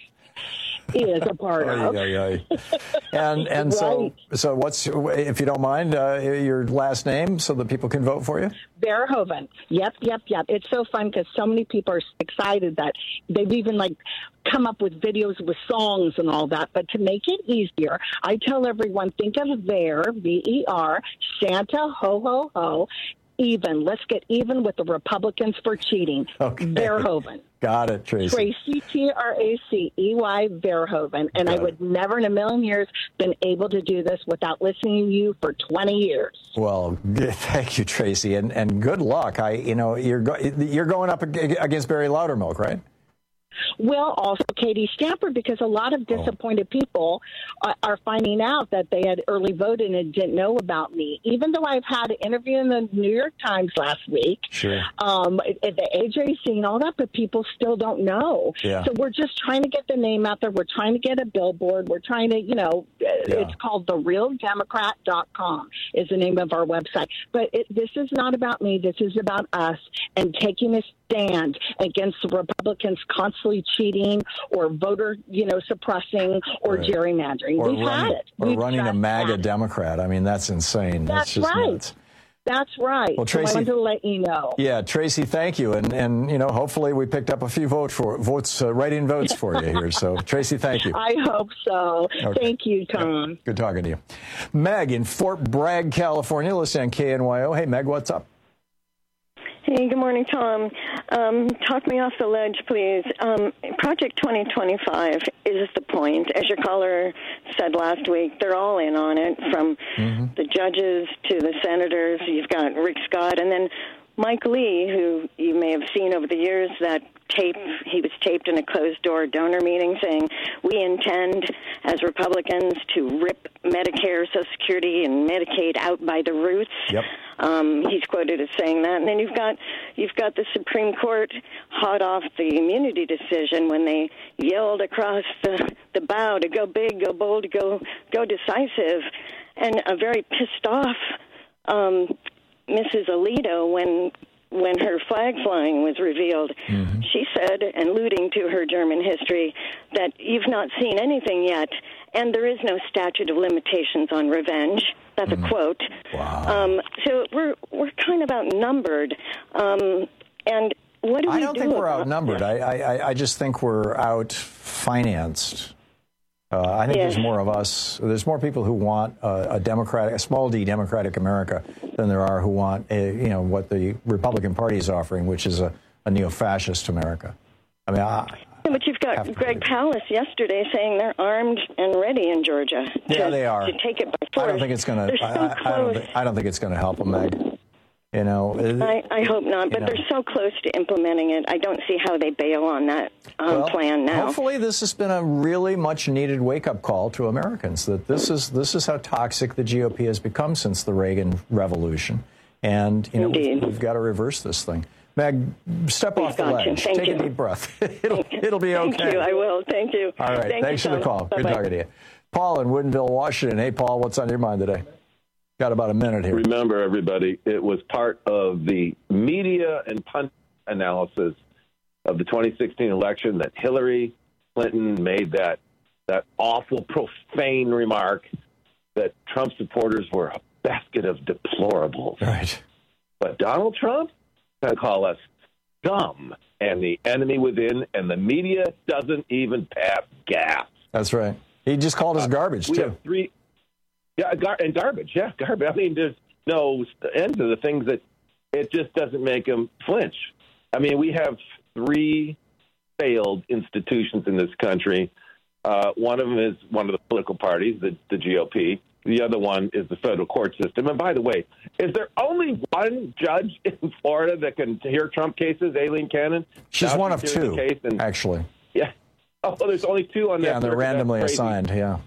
is a part of. Aye, aye, aye. And and right. so so what's, if you don't mind, uh, your last name so that people can vote for you? Verhoeven. Yep, yep, yep. It's so fun because so many people are excited that they've even like come up with videos with songs and all that. But to make it easier, I tell everyone, think of Ver, V E R, Santa, ho, ho, ho, even. Let's get even with the Republicans for cheating. Okay. Verhoeven. Got it, Tracy. Tracy, T R A C E Y, Verhoeven. And Got I would it. never in a million years been able to do this without listening to you for twenty years. Well, thank you, Tracy, and and good luck. I, you know, you're go, you're going up against Barry Loudermilk, right? Well, also Katie Stamper, because a lot of disappointed oh. people uh, are finding out that they had early voted and didn't know about me. Even though I've had an interview in the New York Times last week, sure. um, at the A J C and all that, but people still don't know. Yeah. So we're just trying to get the name out there. We're trying to get a billboard. We're trying to, you know, yeah. it's called the real democrat dot com is the name of our website. But it, this is not about me. This is about us and taking a stand against the Republicans constantly cheating or voter, you know, suppressing or right. gerrymandering. Or We've running, had it. Or We've running a MAGA Democrat. I mean, that's insane. That's, that's just right. nuts. That's right. Well, Tracy, so I wanted to let you know. Yeah, Tracy, thank you. And, and you know, hopefully we picked up a few vote for, votes, uh, write-in votes for you here. So, Tracy, thank you. I hope so. Okay. Thank you, Tom. Yep. Good talking to you. Meg in Fort Bragg, California, listening on K N Y O. Hey, Meg, what's up? Hey, good morning, Tom. Um, talk me off the ledge, please. Um, Project twenty twenty-five is the point. As your caller said last week, they're all in on it, from mm-hmm. the judges to the senators. You've got Rick Scott, and then Mike Lee, who you may have seen over the years, that tape. He was taped in a closed-door donor meeting saying, we intend, as Republicans, to rip Medicare, Social Security, and Medicaid out by the roots. Yep. Um, he's quoted as saying that. And then you've got you've got the Supreme Court hot off the immunity decision when they yelled across the, the bow to go big, go bold, go go decisive, and a very pissed off um, Missus Alito when when her flag flying was revealed. Mm-hmm. She said, alluding to her German history, that you've not seen anything yet, and there is no statute of limitations on revenge. That's mm-hmm. a quote. Wow. Um, so we're we're kind of outnumbered. Um, and what do we do? I don't think we're about outnumbered. I, I I just think we're out-financed. Uh, I think yes. there's more of us. There's more people who want a, a democratic, a small d democratic America than there are who want, a, you know, what the Republican Party is offering, which is a, a neo-fascist America. I mean, I, yeah, but you've got Greg Palast yesterday saying they're armed and ready in Georgia. To, yeah, they are. To take it by force. I don't think it's going to. So I, I, I don't. Think, I don't think it's going to help them, Meg. You know, it, I, I hope not, but know. they're so close to implementing it. I don't see how they bail on that um, well, plan now. Hopefully, this has been a really much needed wake up call to Americans that this is this is how toxic the G O P has become since the Reagan Revolution, and you know we've, we've got to reverse this thing. Meg, step We've off the got ledge. you. Thank Take you. a deep breath. it'll it'll be okay. Thank you. I will. Thank you. All right. Thank Thanks you, for the call. Bye-bye. Good talking to you. Paul in Woodinville, Washington. Hey, Paul, what's on your mind today? Got about a minute here. Remember, everybody, it was part of the media and pundit analysis of the twenty sixteen election that Hillary Clinton made that that awful, profane remark that Trump supporters were a basket of deplorables. Right. But Donald Trump going to call us dumb and the enemy within, and the media doesn't even pass gas. That's right. He just called us garbage, uh, we too. Have three, yeah, gar- and garbage, yeah, garbage. I mean, there's no end to the things that it just doesn't make them flinch. I mean, we have three failed institutions in this country. Uh, one of them is one of the political parties, the, the G O P. The other one is the federal court system. And by the way, is there only one judge in Florida that can hear Trump cases, Aileen Cannon? She's now one of she's two, the case and, actually. Yeah. Oh, well, there's only two on that. Yeah, and they're randomly assigned, yeah.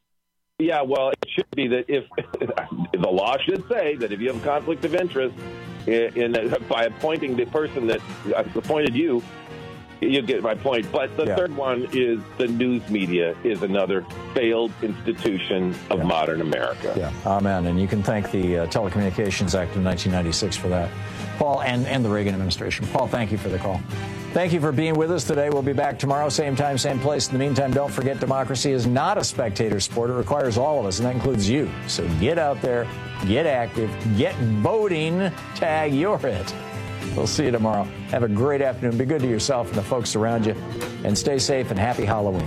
Yeah, well, it should be that if the law should say that if you have a conflict of interest in, in by appointing the person that appointed you, you get my point. But the yeah. third one is the news media is another failed institution of yeah. modern America. Yeah, amen. And you can thank the uh, Telecommunications Act of nineteen ninety-six for that. Paul, and, and the Reagan administration. Paul, thank you for the call. Thank you for being with us today. We'll be back tomorrow, same time, same place. In the meantime, don't forget democracy is not a spectator sport. It requires all of us, and that includes you. So get out there, get active, get voting, tag you're it. We'll see you tomorrow. Have a great afternoon. Be good to yourself and the folks around you, and stay safe and happy Halloween.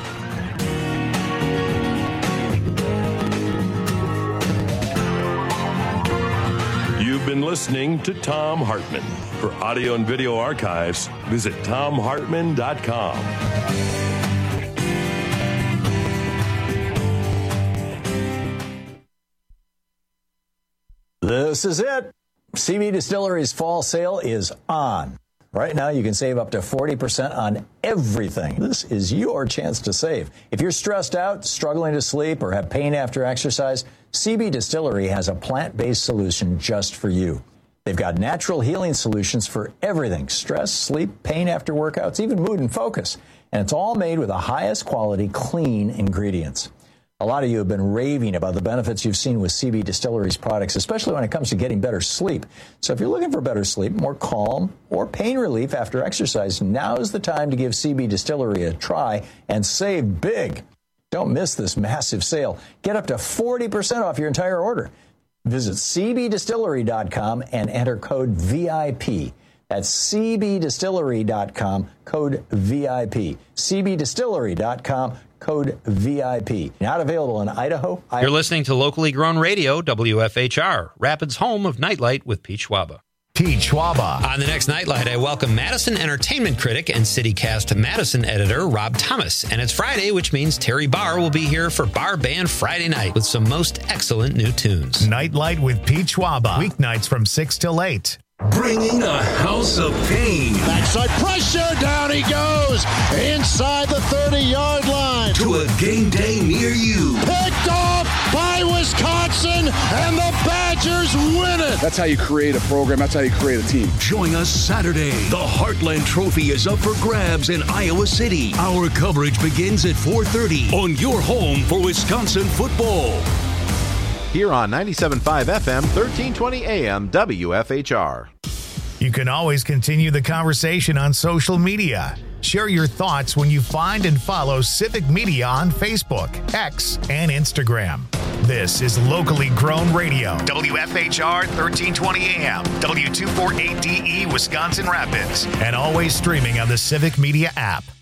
You've been listening to Thom Hartmann. For audio and video archives, visit thom hartmann dot com. This is it. C B Distillery's fall sale is on. Right now, you can save up to forty percent on everything. This is your chance to save. If you're stressed out, struggling to sleep, or have pain after exercise, C B Distillery has a plant-based solution just for you. They've got natural healing solutions for everything: stress, sleep, pain after workouts, even mood and focus. And it's all made with the highest quality, clean ingredients. A lot of you have been raving about the benefits you've seen with C B Distillery's products, especially when it comes to getting better sleep. So if you're looking for better sleep, more calm, or pain relief after exercise, now is the time to give C B Distillery a try and save big. Don't miss this massive sale. Get up to forty percent off your entire order. Visit c b distillery dot com and enter code V I P. That's c b distillery dot com, code V I P. c b distillery dot com, code V I P. Not available in Idaho. You're listening to locally grown radio, W F H R, Rapids' home of Nightlight with Pete Schwaba. Pete Schwaba. On the next Nightlight, I welcome Madison entertainment critic and CityCast Madison editor Rob Thomas. And it's Friday, which means Terry Barr will be here for Bar Band Friday night with some most excellent new tunes. Nightlight with Pete Schwaba. Weeknights from six till eight. bringing a house of pain. Backside pressure, down he goes, inside the thirty-yard line. To a game day near you. Picked off by Wisconsin, and the Badgers win it. That's how you create a program. That's how you create a team. Join us Saturday. The Heartland Trophy is up for grabs in Iowa City. Our coverage begins at four thirty on your home for Wisconsin football. Here on ninety-seven point five F M, thirteen twenty A M, W F H R. You can always continue the conversation on social media. Share your thoughts when you find and follow Civic Media on Facebook, X, and Instagram. This is locally grown radio. W F H R thirteen twenty A M, W two forty-eight D E, Wisconsin Rapids, and always streaming on the Civic Media app.